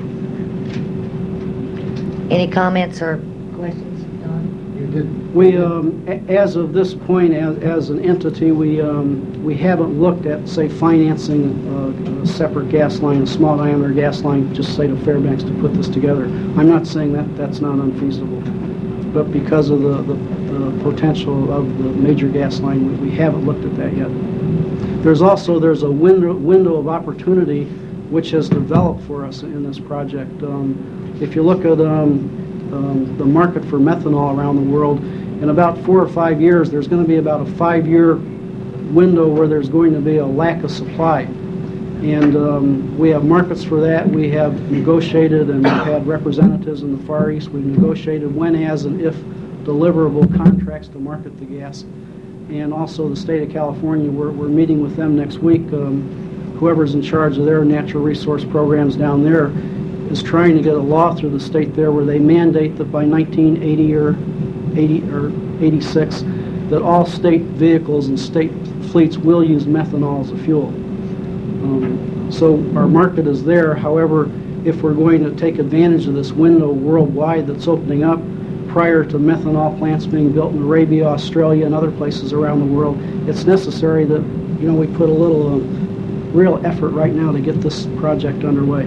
Speaker 1: Any comments or questions, Don?
Speaker 2: You did.
Speaker 11: We, um, a- as of this point, as, as an entity, we um, we haven't looked at, say, financing uh, a separate gas line, a small diameter gas line, just say to Fairbanks to put this together. I'm not saying that that's not unfeasible, but because of the, the, the potential of the major gas line, we, we haven't looked at that yet. There's also there's a window window of opportunity which has developed for us in this project. Um, if you look at um, um, the market for methanol around the world, in about four or five years, there's going to be about a five-year window where there's going to be a lack of supply. And um, we have markets for that. We have negotiated and we've had representatives in the Far East. We've negotiated when, as, and if deliverable contracts to market the gas. And also the state of California, we're, we're meeting with them next week, um, whoever's in charge of their natural resource programs down there is trying to get a law through the state there where they mandate that by nineteen eighty or eighty or eighty-six that all state vehicles and state fleets will use methanol as a fuel. Um, so our market is there. However, if we're going to take advantage of this window worldwide that's opening up prior to methanol plants being built in Arabia, Australia, and other places around the world, it's necessary that, you know, we put a little uh, real effort right now to get this project underway.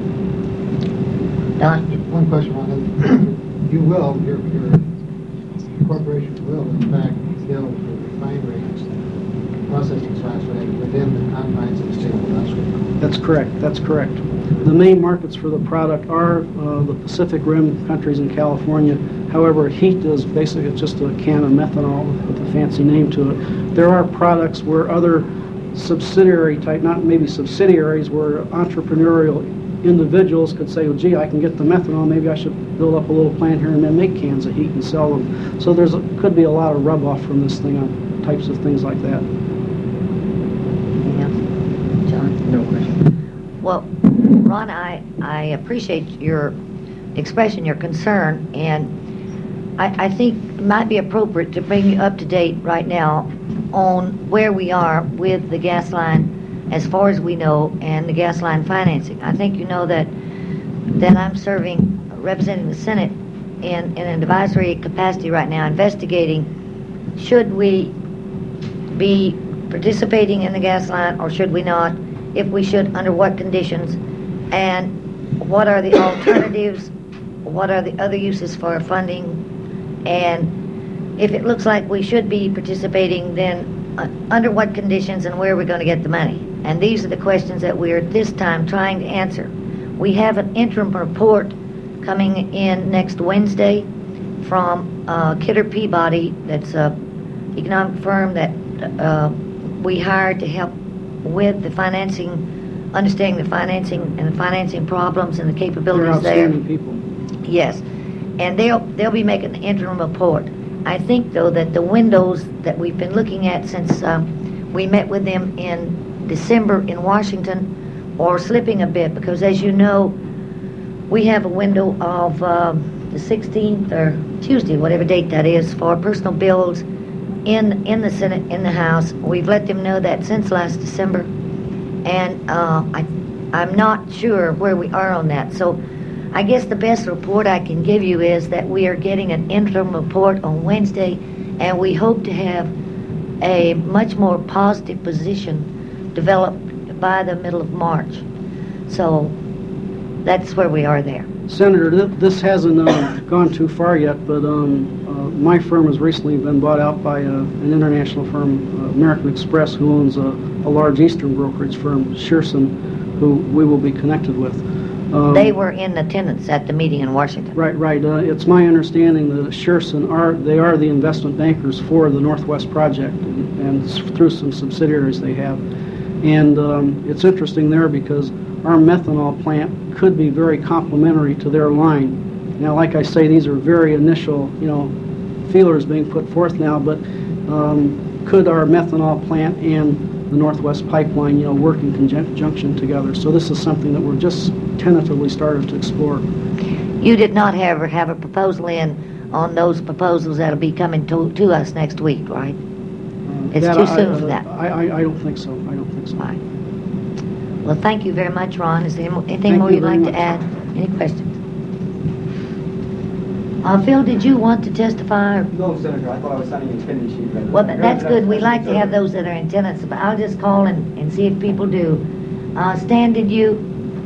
Speaker 1: Don?
Speaker 2: One question on it. You will, your, your corporation will, in fact, build the refinery processing sites within the confines of the state of Alaska.
Speaker 11: That's correct. That's correct. The main markets for the product are uh, the Pacific Rim countries in California. However, heat is basically just a can of methanol with a fancy name to it. There are products where other subsidiary type, not maybe subsidiaries, where entrepreneurial individuals could say, well, gee, I can get the methanol, maybe I should build up a little plant here and then make cans of heat and sell them. So there's a, could be a lot of rub-off from this thing on types of things like that.
Speaker 1: Yeah. John?
Speaker 4: No question.
Speaker 1: Well, Ron, I, I appreciate your expression, your concern, and I, I think it might be appropriate to bring you up to date right now on where we are with the gas line as far as we know, and the gas line financing. I think you know that that I'm serving, representing the Senate in, in an advisory capacity right now, investigating should we be participating in the gas line or should we not, if we should, under what conditions, and what are the alternatives, what are the other uses for funding, and if it looks like we should be participating, then uh, under what conditions and where are we going to get the money? And these are the questions that we're at this time trying to answer. We have an interim report coming in next Wednesday from uh, Kidder Peabody, that's an economic firm that uh, we hired to help with the financing, understanding the financing and the financing problems and the capabilities there.
Speaker 11: They're outstanding people.
Speaker 1: Yes, and they'll they'll be making an interim report. I think though that the windows that we've been looking at since um, we met with them in December in Washington are slipping a bit, because as you know, we have a window of um, the sixteenth or Tuesday, whatever date that is, for personal bills in in the Senate, in the House. We've let them know that since last December, and uh, I, I'm not sure where we are on that. So I guess the best report I can give you is that we are getting an interim report on Wednesday, and we hope to have a much more positive position developed by the middle of March. So that's where we are there.
Speaker 11: Senator, th this hasn't uh, gone too far yet, but um, uh, my firm has recently been bought out by uh, an international firm, uh, American Express, who owns a, a large Eastern brokerage firm, Shearson, who we will be connected with. Um,
Speaker 1: they were in attendance at the meeting in Washington.
Speaker 11: Right, right. Uh, it's my understanding that Shearson are they are the investment bankers for the Northwest Project, and, and through some subsidiaries they have. And um, it's interesting there because our methanol plant could be very complementary to their line. Now, like I say, these are very initial, you know, feelers being put forth now, but um, could our methanol plant and the Northwest Pipeline, you know, work in conjunction together? So this is something that we're just tentatively started to explore.
Speaker 1: You did not ever have a proposal in on those proposals that'll be coming to, to us next week, right? It's
Speaker 11: That
Speaker 1: too
Speaker 11: I-
Speaker 1: soon
Speaker 11: uh,
Speaker 1: for that.
Speaker 11: I, I, I don't think so. I don't think so.
Speaker 1: Right. Well, thank you very much, Ron. Is there anything
Speaker 11: Thank
Speaker 1: more
Speaker 11: you
Speaker 1: you'd
Speaker 11: very
Speaker 1: like
Speaker 11: much.
Speaker 1: to add? Any questions? Uh, Phil, did you want to testify? Or?
Speaker 10: No, Senator, I thought I was signing a attendance sheet. rather
Speaker 1: Well,
Speaker 10: than-
Speaker 1: that- that's good. We like to have those that are in attendance, but I'll just call and, and see if people do. Uh, Stan, did you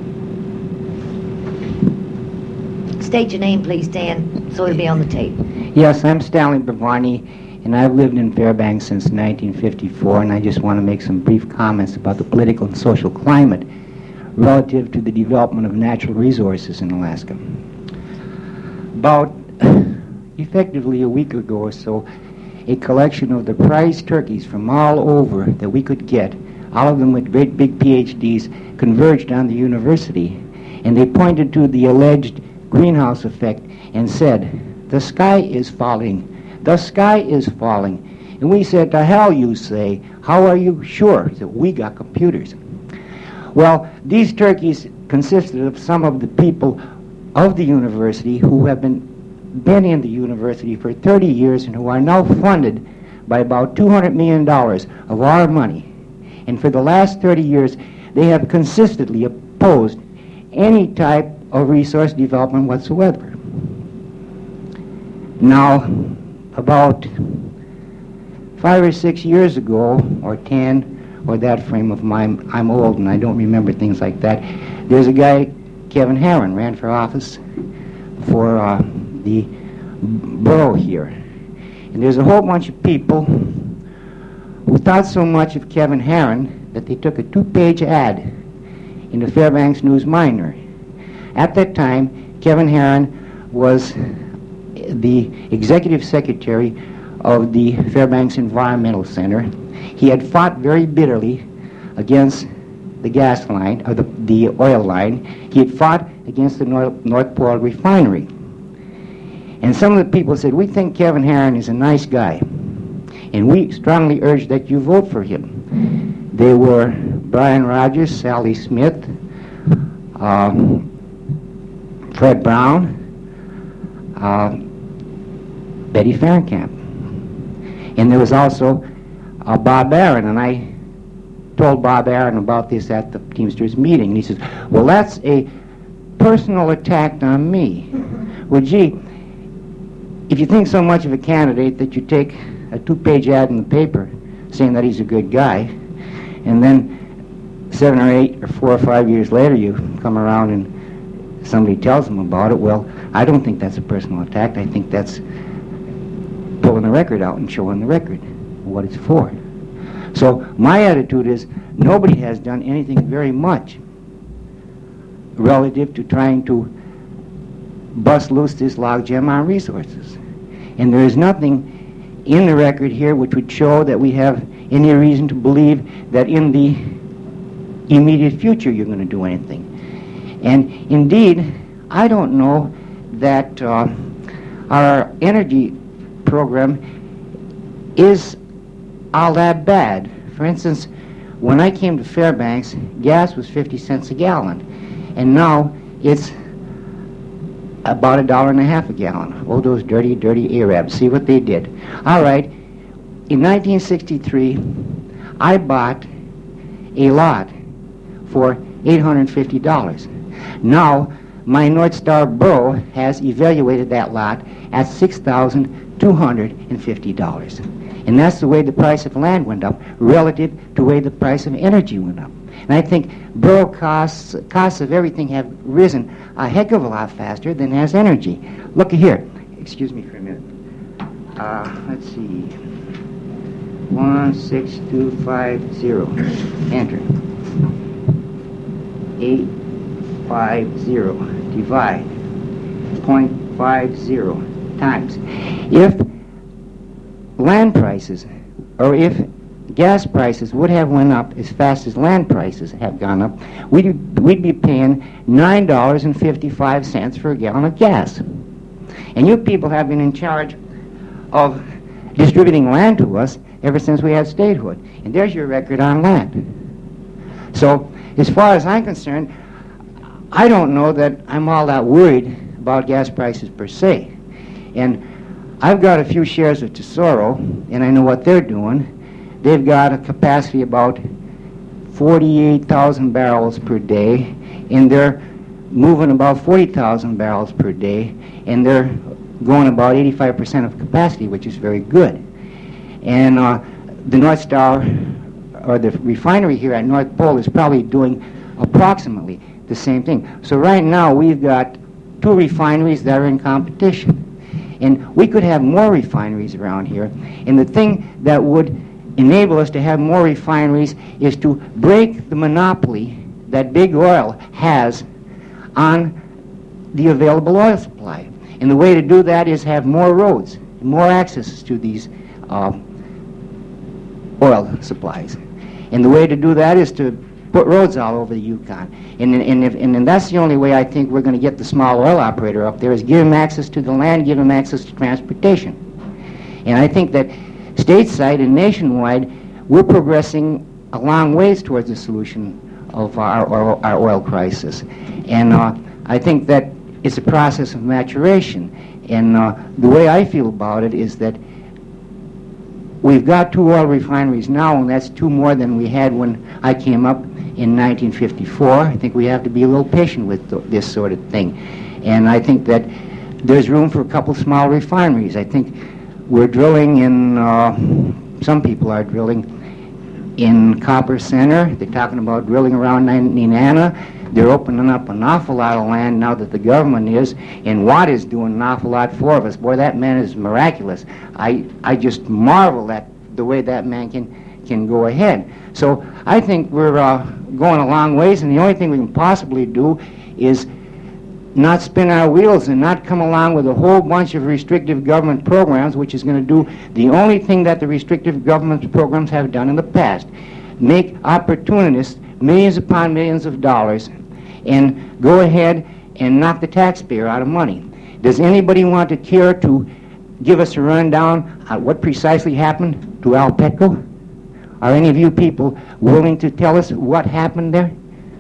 Speaker 1: state your name, please, Stan, so it'll be on the tape?
Speaker 6: Yes, I'm Stanley Bravani, and I've lived in Fairbanks since nineteen fifty-four, and I just want to make some brief comments about the political and social climate relative to the development of natural resources in Alaska. About effectively a week ago or so, a collection of the prize turkeys from all over that we could get, all of them with great big P H Ds, converged on the university, and they pointed to the alleged greenhouse effect and said, "The sky is falling. The sky is falling." And we said, "To hell you say. How are you sure?" That we got computers. Well, these turkeys consisted of some of the people of the university who have been been in the university for thirty years and who are now funded by about two hundred million dollars of our money. And for the last thirty years, they have consistently opposed any type of resource development whatsoever. Now, about five or six years ago, or ten, or that frame of mind, I'm old and I don't remember things like that, there's a guy, Kevin Herron, ran for office for uh, the borough here. And there's a whole bunch of people who thought so much of Kevin Herron that they took a two-page ad in the Fairbanks News Miner. At that time, Kevin Herron was the executive secretary of the Fairbanks Environmental Center. He had fought very bitterly against the gas line, or the, the oil line. He had fought against the North, North Pole refinery. And some of the people said, we think Kevin Herron is a nice guy, and we strongly urge that you vote for him. They were Brian Rogers, Sally Smith, um, Fred Brown, uh, Betty Fahrenkamp. And there was also uh, Bob Aaron, and I told Bob Aaron about this at the Teamsters meeting, and he says, well, that's a personal attack on me. Well, gee, if you think so much of a candidate that you take a two-page ad in the paper saying that he's a good guy, and then seven or eight or four or five years later you come around and somebody tells him about it, well, I don't think that's a personal attack. I think that's pulling the record out and showing the record what it's for. So my attitude is nobody has done anything very much relative to trying to bust loose this logjam on resources. And there is nothing in the record here which would show that we have any reason to believe that in the immediate future you're going to do anything. And indeed, I don't know that uh, our energy program is all that bad. For instance, when I came to Fairbanks, gas was fifty cents a gallon, and now it's about a dollar and a half a gallon. Oh, those dirty, dirty Arabs. See what they did. All right, in nineteen sixty-three, I bought a lot for eight hundred fifty dollars. Now, my North Star Borough has evaluated that lot at six thousand two hundred fifty dollars. And that's the way the price of land went up relative to the way the price of energy went up. And I think borough costs, costs of everything have risen a heck of a lot faster than has energy. Look here. Excuse me for a minute. Uh, let's see. One, six, two, five, zero. Enter. Eight, five, zero. Divide. Point five zero times. If land prices, or if gas prices would have went up as fast as land prices have gone up, we'd, we'd be paying nine dollars and fifty-five cents for a gallon of gas. And you people have been in charge of distributing land to us ever since we had statehood. And there's your record on land. So, as far as I'm concerned, I don't know that I'm all that worried about gas prices per se. And I've got a few shares of Tesoro, and I know what they're doing. They've got a capacity about forty-eight thousand barrels per day, and they're moving about forty thousand barrels per day, and they're going about eighty-five percent of capacity, which is very good. And uh, the North Star, or the refinery here at North Pole, is probably doing approximately the same thing. So right now we've got two refineries that are in competition. And we could have more refineries around here. And the thing that would enable us to have more refineries is to break the monopoly that big oil has on the available oil supply. And the way to do that is have more roads, more access to these uh, oil supplies. And the way to do that is to put roads all over the Yukon. And, and, if, and, and that's the only way I think we're going to get the small oil operator up there, is give him access to the land, give him access to transportation. And I think that stateside and nationwide, we're progressing a long ways towards the solution of our, our, our oil crisis. And uh, I think that it's a process of maturation. And uh, the way I feel about it is that we've got two oil refineries now, and that's two more than we had when I came up in nineteen fifty-four. I think we have to be a little patient with th this sort of thing. And I think that there's room for a couple small refineries. I think we're drilling in, uh, some people are drilling in Copper Center. They're talking about drilling around Nenana. They're opening up an awful lot of land now that the government is, and Watt is doing an awful lot for us. Boy, that man is miraculous. I, I just marvel at the way that man can, can go ahead. So I think we're uh, going a long ways, and the only thing we can possibly do is not spin our wheels and not come along with a whole bunch of restrictive government programs, which is going to do the only thing that the restrictive government programs have done in the past: make opportunists millions upon millions of dollars and go ahead and knock the taxpayer out of money. Does anybody want to care to give us a rundown on what precisely happened to Alpetco? Are any of you people willing to tell us what happened there?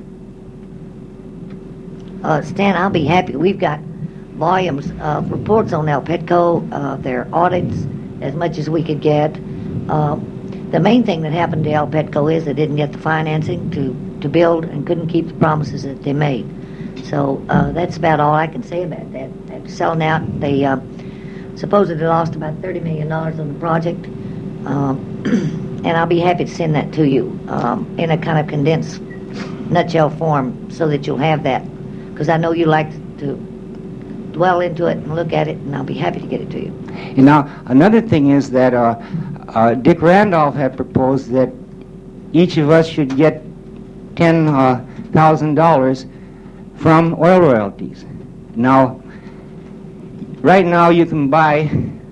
Speaker 1: Uh, Stan, I'll be happy. We've got volumes of reports on Alpetco, uh, their audits, as much as we could get. Uh, the main thing that happened to Alpetco is they didn't get the financing to, to build and couldn't keep the promises that they made. So uh, that's about all I can say about that. After selling out, they uh, supposedly lost about thirty million dollars on the project. Um, and I'll be happy to send that to you um, in a kind of condensed nutshell form so that you'll have that. Because I know you like to dwell into it and look at it, and I'll be happy to get it to you.
Speaker 6: And now, another thing is that uh, uh, Dick Randolph had proposed that each of us should get ten thousand dollars from oil royalties. Now, right now you can buy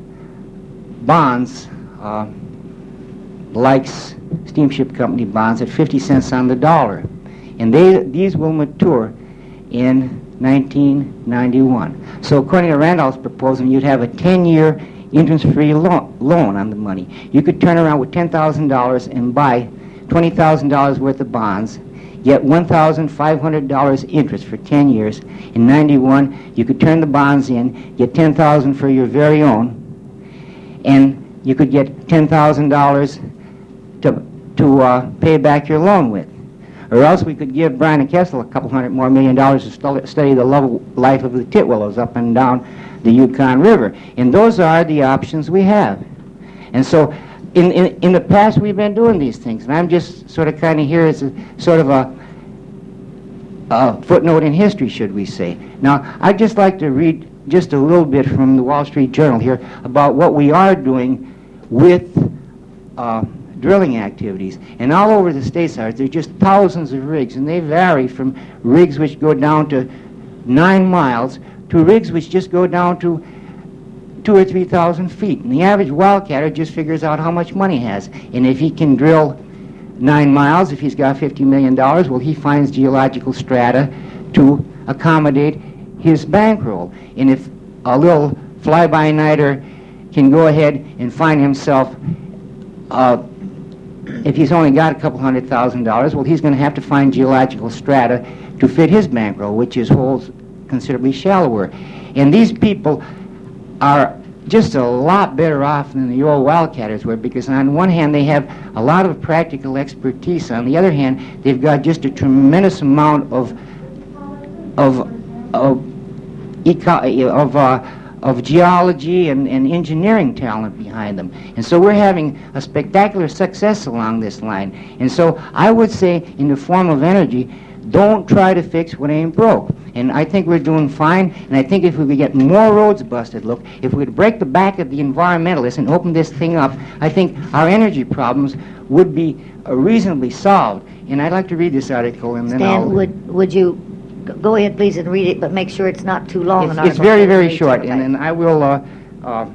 Speaker 6: bonds, uh, like steamship company bonds, at fifty cents on the dollar. And they, these will mature in nineteen ninety-one. So according to Randolph's proposal, you'd have a ten-year interest-free lo loan on the money. You could turn around with ten thousand dollars and buy twenty thousand dollars worth of bonds, get one thousand five hundred dollars interest for ten years. In ninety-one, you could turn the bonds in, get ten thousand dollars for your very own, and you could get ten thousand dollars to, to uh, pay back your loan with. Or else we could give Brian and Kessel a couple hundred more million dollars to stu study the level life of the Titwillows up and down the Yukon River. And those are the options we have. And so in, in, in the past we've been doing these things. And I'm just sort of kind of here as a sort of a, a footnote in history, should we say. Now, I'd just like to read just a little bit from the Wall Street Journal here about what we are doing with uh, drilling activities. And all over the states are there's just thousands of rigs, and they vary from rigs which go down to nine miles to rigs which just go down to two or three thousand feet. And the average wildcatter just figures out how much money he has. And if he can drill nine miles, if he's got fifty million dollars, well, he finds geological strata to accommodate his bankroll. And if a little fly-by-nighter can go ahead and find himself uh, if he's only got a couple hundred thousand dollars, well, he's going to have to find geological strata to fit his bankroll, which is holes considerably shallower. And these people are just a lot better off than the old wildcatters were, because on one hand they have a lot of practical expertise. On the other hand, they've got just a tremendous amount of of of eco of uh, of geology and, and engineering talent behind them. And so we're having a spectacular success along this line. And so I would say, in the form of energy, don't try to fix what ain't broke. And I think we're doing fine, and I think if we could get more roads busted, look, if we could break the back of the environmentalists and open this thing up, I think our energy problems would be uh, reasonably solved. And I'd like to read this article, and then
Speaker 1: Stan,
Speaker 6: I'll...
Speaker 1: would, would you go ahead, please, and read it, but make sure it's not too long.
Speaker 6: It's,
Speaker 1: an
Speaker 6: it's very, very short, and, and I will, uh, uh,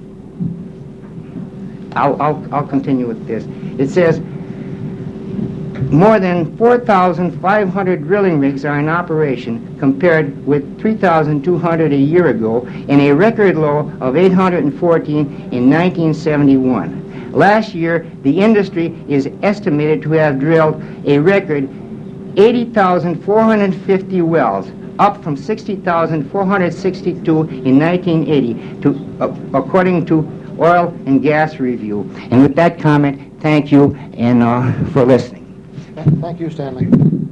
Speaker 6: I'll, I'll, I'll continue with this. It says, more than four thousand five hundred drilling rigs are in operation, compared with three thousand two hundred a year ago, and a record low of eight hundred fourteen in nineteen seventy-one. Last year, the industry is estimated to have drilled a record eighty thousand four hundred fifty wells, up from sixty thousand four hundred sixty-two in nineteen eighty, to, uh, according to Oil and Gas Review. And with that comment, thank you and uh, for listening.
Speaker 2: Thank you, Stanley.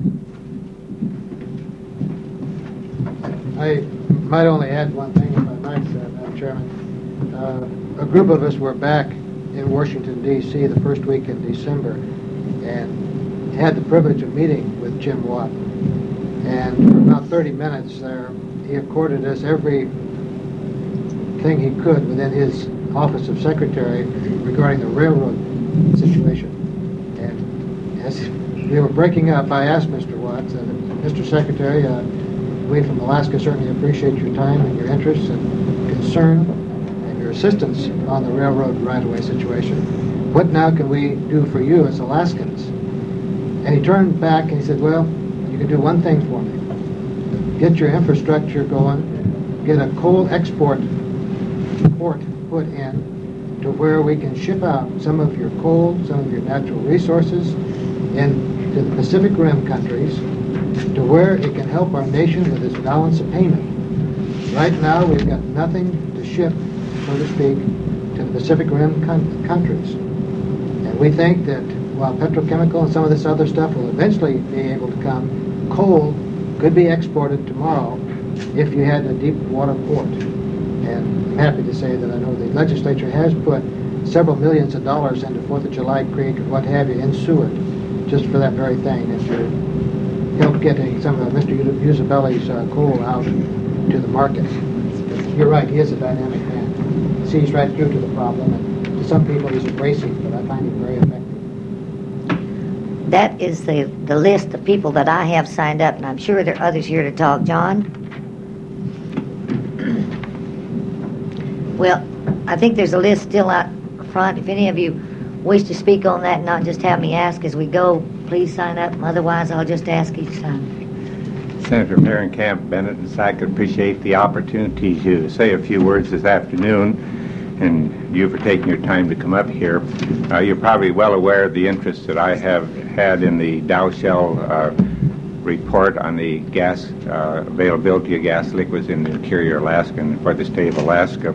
Speaker 2: I might only add one thing, if I might, uh, Madam Chairman. Uh, a group of us were back in Washington, D C the first week in December and had the privilege of meeting with Jim Watt. And for about thirty minutes there, he accorded us every thing he could within his office of secretary regarding the railroad situation. And as we were breaking up, I asked Mister Watts, uh, Mister Secretary, uh, we from Alaska certainly appreciate your time and your interest and concern and your assistance on the railroad right-of-way situation. What now can we do for you as Alaskans? And he turned back and he said, well, you can do one thing for me. Get your infrastructure going, get a coal export port put in to where we can ship out some of your coal, some of your natural resources into the Pacific Rim countries to where it can help our nation with its balance of payment. Right now, we've got nothing to ship, so to speak, to the Pacific Rim con- countries. And we think that while petrochemical and some of this other stuff will eventually be able to come, coal could be exported tomorrow if you had a deep water port. And I'm happy to say that I know the legislature has put several millions of dollars into Fourth of July Creek and what have you in Seward, just for that very thing, and to help getting some of Mister Usabelli's uh, coal out to the market. You're right, he is a dynamic man. He sees right through to the problem, and to some people he's abrasive, but I find him very effective.
Speaker 1: That is the, the list of people that I have signed up, and I'm sure there are others here to talk. John? Well, I think there's a list still out front. If any of you wish to speak on that and not just have me ask as we go, please sign up. Otherwise, I'll just ask each time.
Speaker 12: Senator Behrenkamp, Bennett, and Sack appreciate the opportunity to say a few words this afternoon, and you for taking your time to come up here. Uh, you're probably well aware of the interest that I have had in the Dow Shell uh, report on the gas uh, availability of gas liquids in interior Alaska and for the state of Alaska,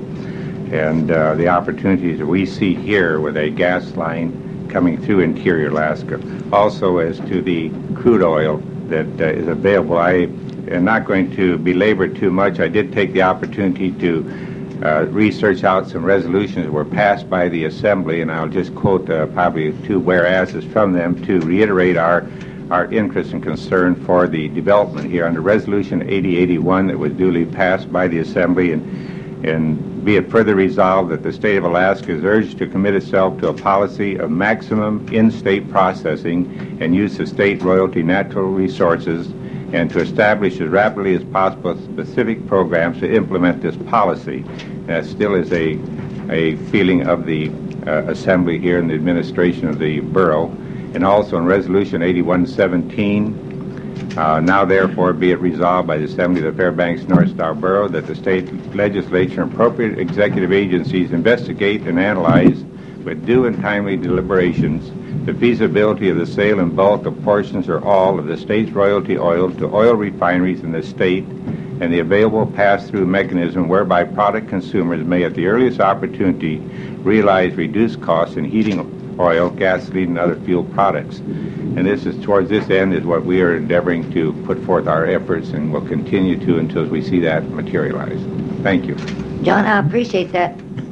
Speaker 12: and uh, the opportunities that we see here with a gas line coming through interior Alaska. Also, as to the crude oil that uh, is available, I am not going to belabor too much. I did take the opportunity to uh, research out some resolutions that were passed by the Assembly, and I'll just quote uh, probably two whereases from them to reiterate our our interest and concern for the development here under Resolution eighty eighty-one that was duly passed by the Assembly, and, and be it further resolved that the state of Alaska is urged to commit itself to a policy of maximum in-state processing and use of state royalty natural resources, and to establish as rapidly as possible specific programs to implement this policy. That still is a, a feeling of the uh, Assembly here in the administration of the borough. And also in Resolution eighty-one seventeen, uh, now therefore be it resolved by the Assembly of the Fairbanks North Star Borough that the state legislature and appropriate executive agencies investigate and analyze with due and timely deliberations the feasibility of the sale in bulk of portions or all of the state's royalty oil to oil refineries in the state, and the available pass-through mechanism whereby product consumers may at the earliest opportunity realize reduced costs in heating oil, gasoline, and other fuel products. And this is towards this end is what we are endeavoring to put forth our efforts, and will continue to until we see that materialize. Thank you.
Speaker 1: John, I appreciate that.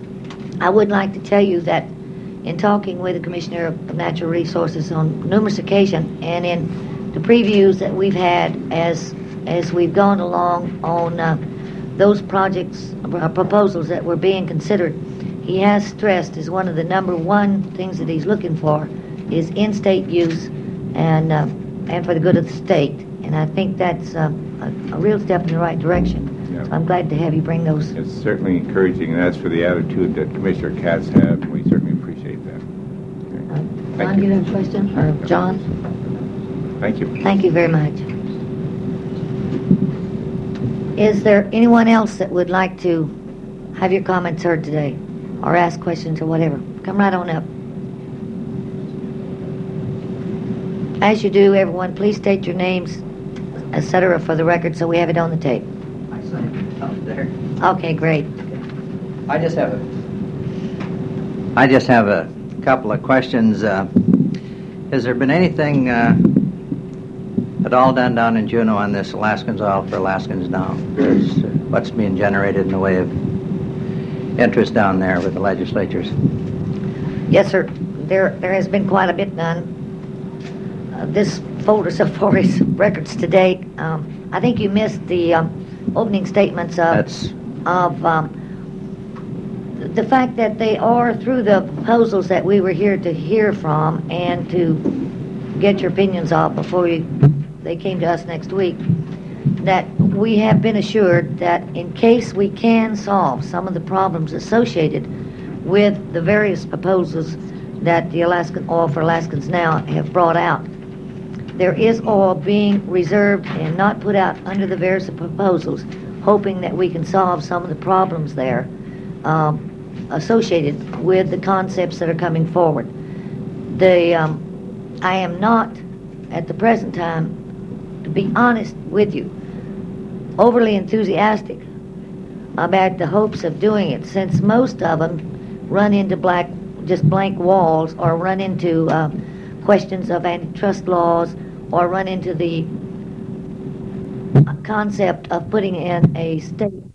Speaker 1: I would like to tell you that in talking with the Commissioner of Natural Resources on numerous occasions, and in the previews that we've had as as we've gone along on uh, those projects, uh, proposals that were being considered, he has stressed as one of the number one things that he's looking for is in-state use and uh, and for the good of the state. And I think that's uh, a, a real step in the right direction. Yeah. So I'm glad to have you bring those.
Speaker 12: It's certainly encouraging, and that's for the attitude that Commissioner Katz had, and we certainly appreciate that.
Speaker 1: Okay. Uh, John, you have a question? Or John?
Speaker 12: Thank you.
Speaker 1: Thank you very much. Is there anyone else that would like to have your comments heard today, or ask questions or whatever? Come right on up. As you do, everyone, please state your names, et cetera, for the record, so we have it on the tape.
Speaker 10: My son out there.
Speaker 1: Okay, great.
Speaker 10: I just have a, I just have a couple of questions. Uh, has there been anything uh, at all done down in Juneau on this Alaskans All for Alaskans Now? There's, uh, what's being generated in the way of interest down there with the legislatures?
Speaker 1: Yes, sir. There, there has been quite a bit done. Uh, this folder so far is records to date. Um, I think you missed the um, opening statements of,
Speaker 10: That's
Speaker 1: of um, the fact that they are through the proposals that we were here to hear from and to get your opinions of before we, they came to us next week, that we have been assured that in case we can solve some of the problems associated with the various proposals that the Alaskan Oil for Alaskans Now have brought out, there is oil being reserved and not put out under the various proposals, hoping that we can solve some of the problems there um, associated with the concepts that are coming forward. The um, I am not, at the present time, to be honest with you, overly enthusiastic about the hopes of doing it, since most of them run into black, just blank walls, or run into uh, questions of antitrust laws, or run into the concept of putting in a state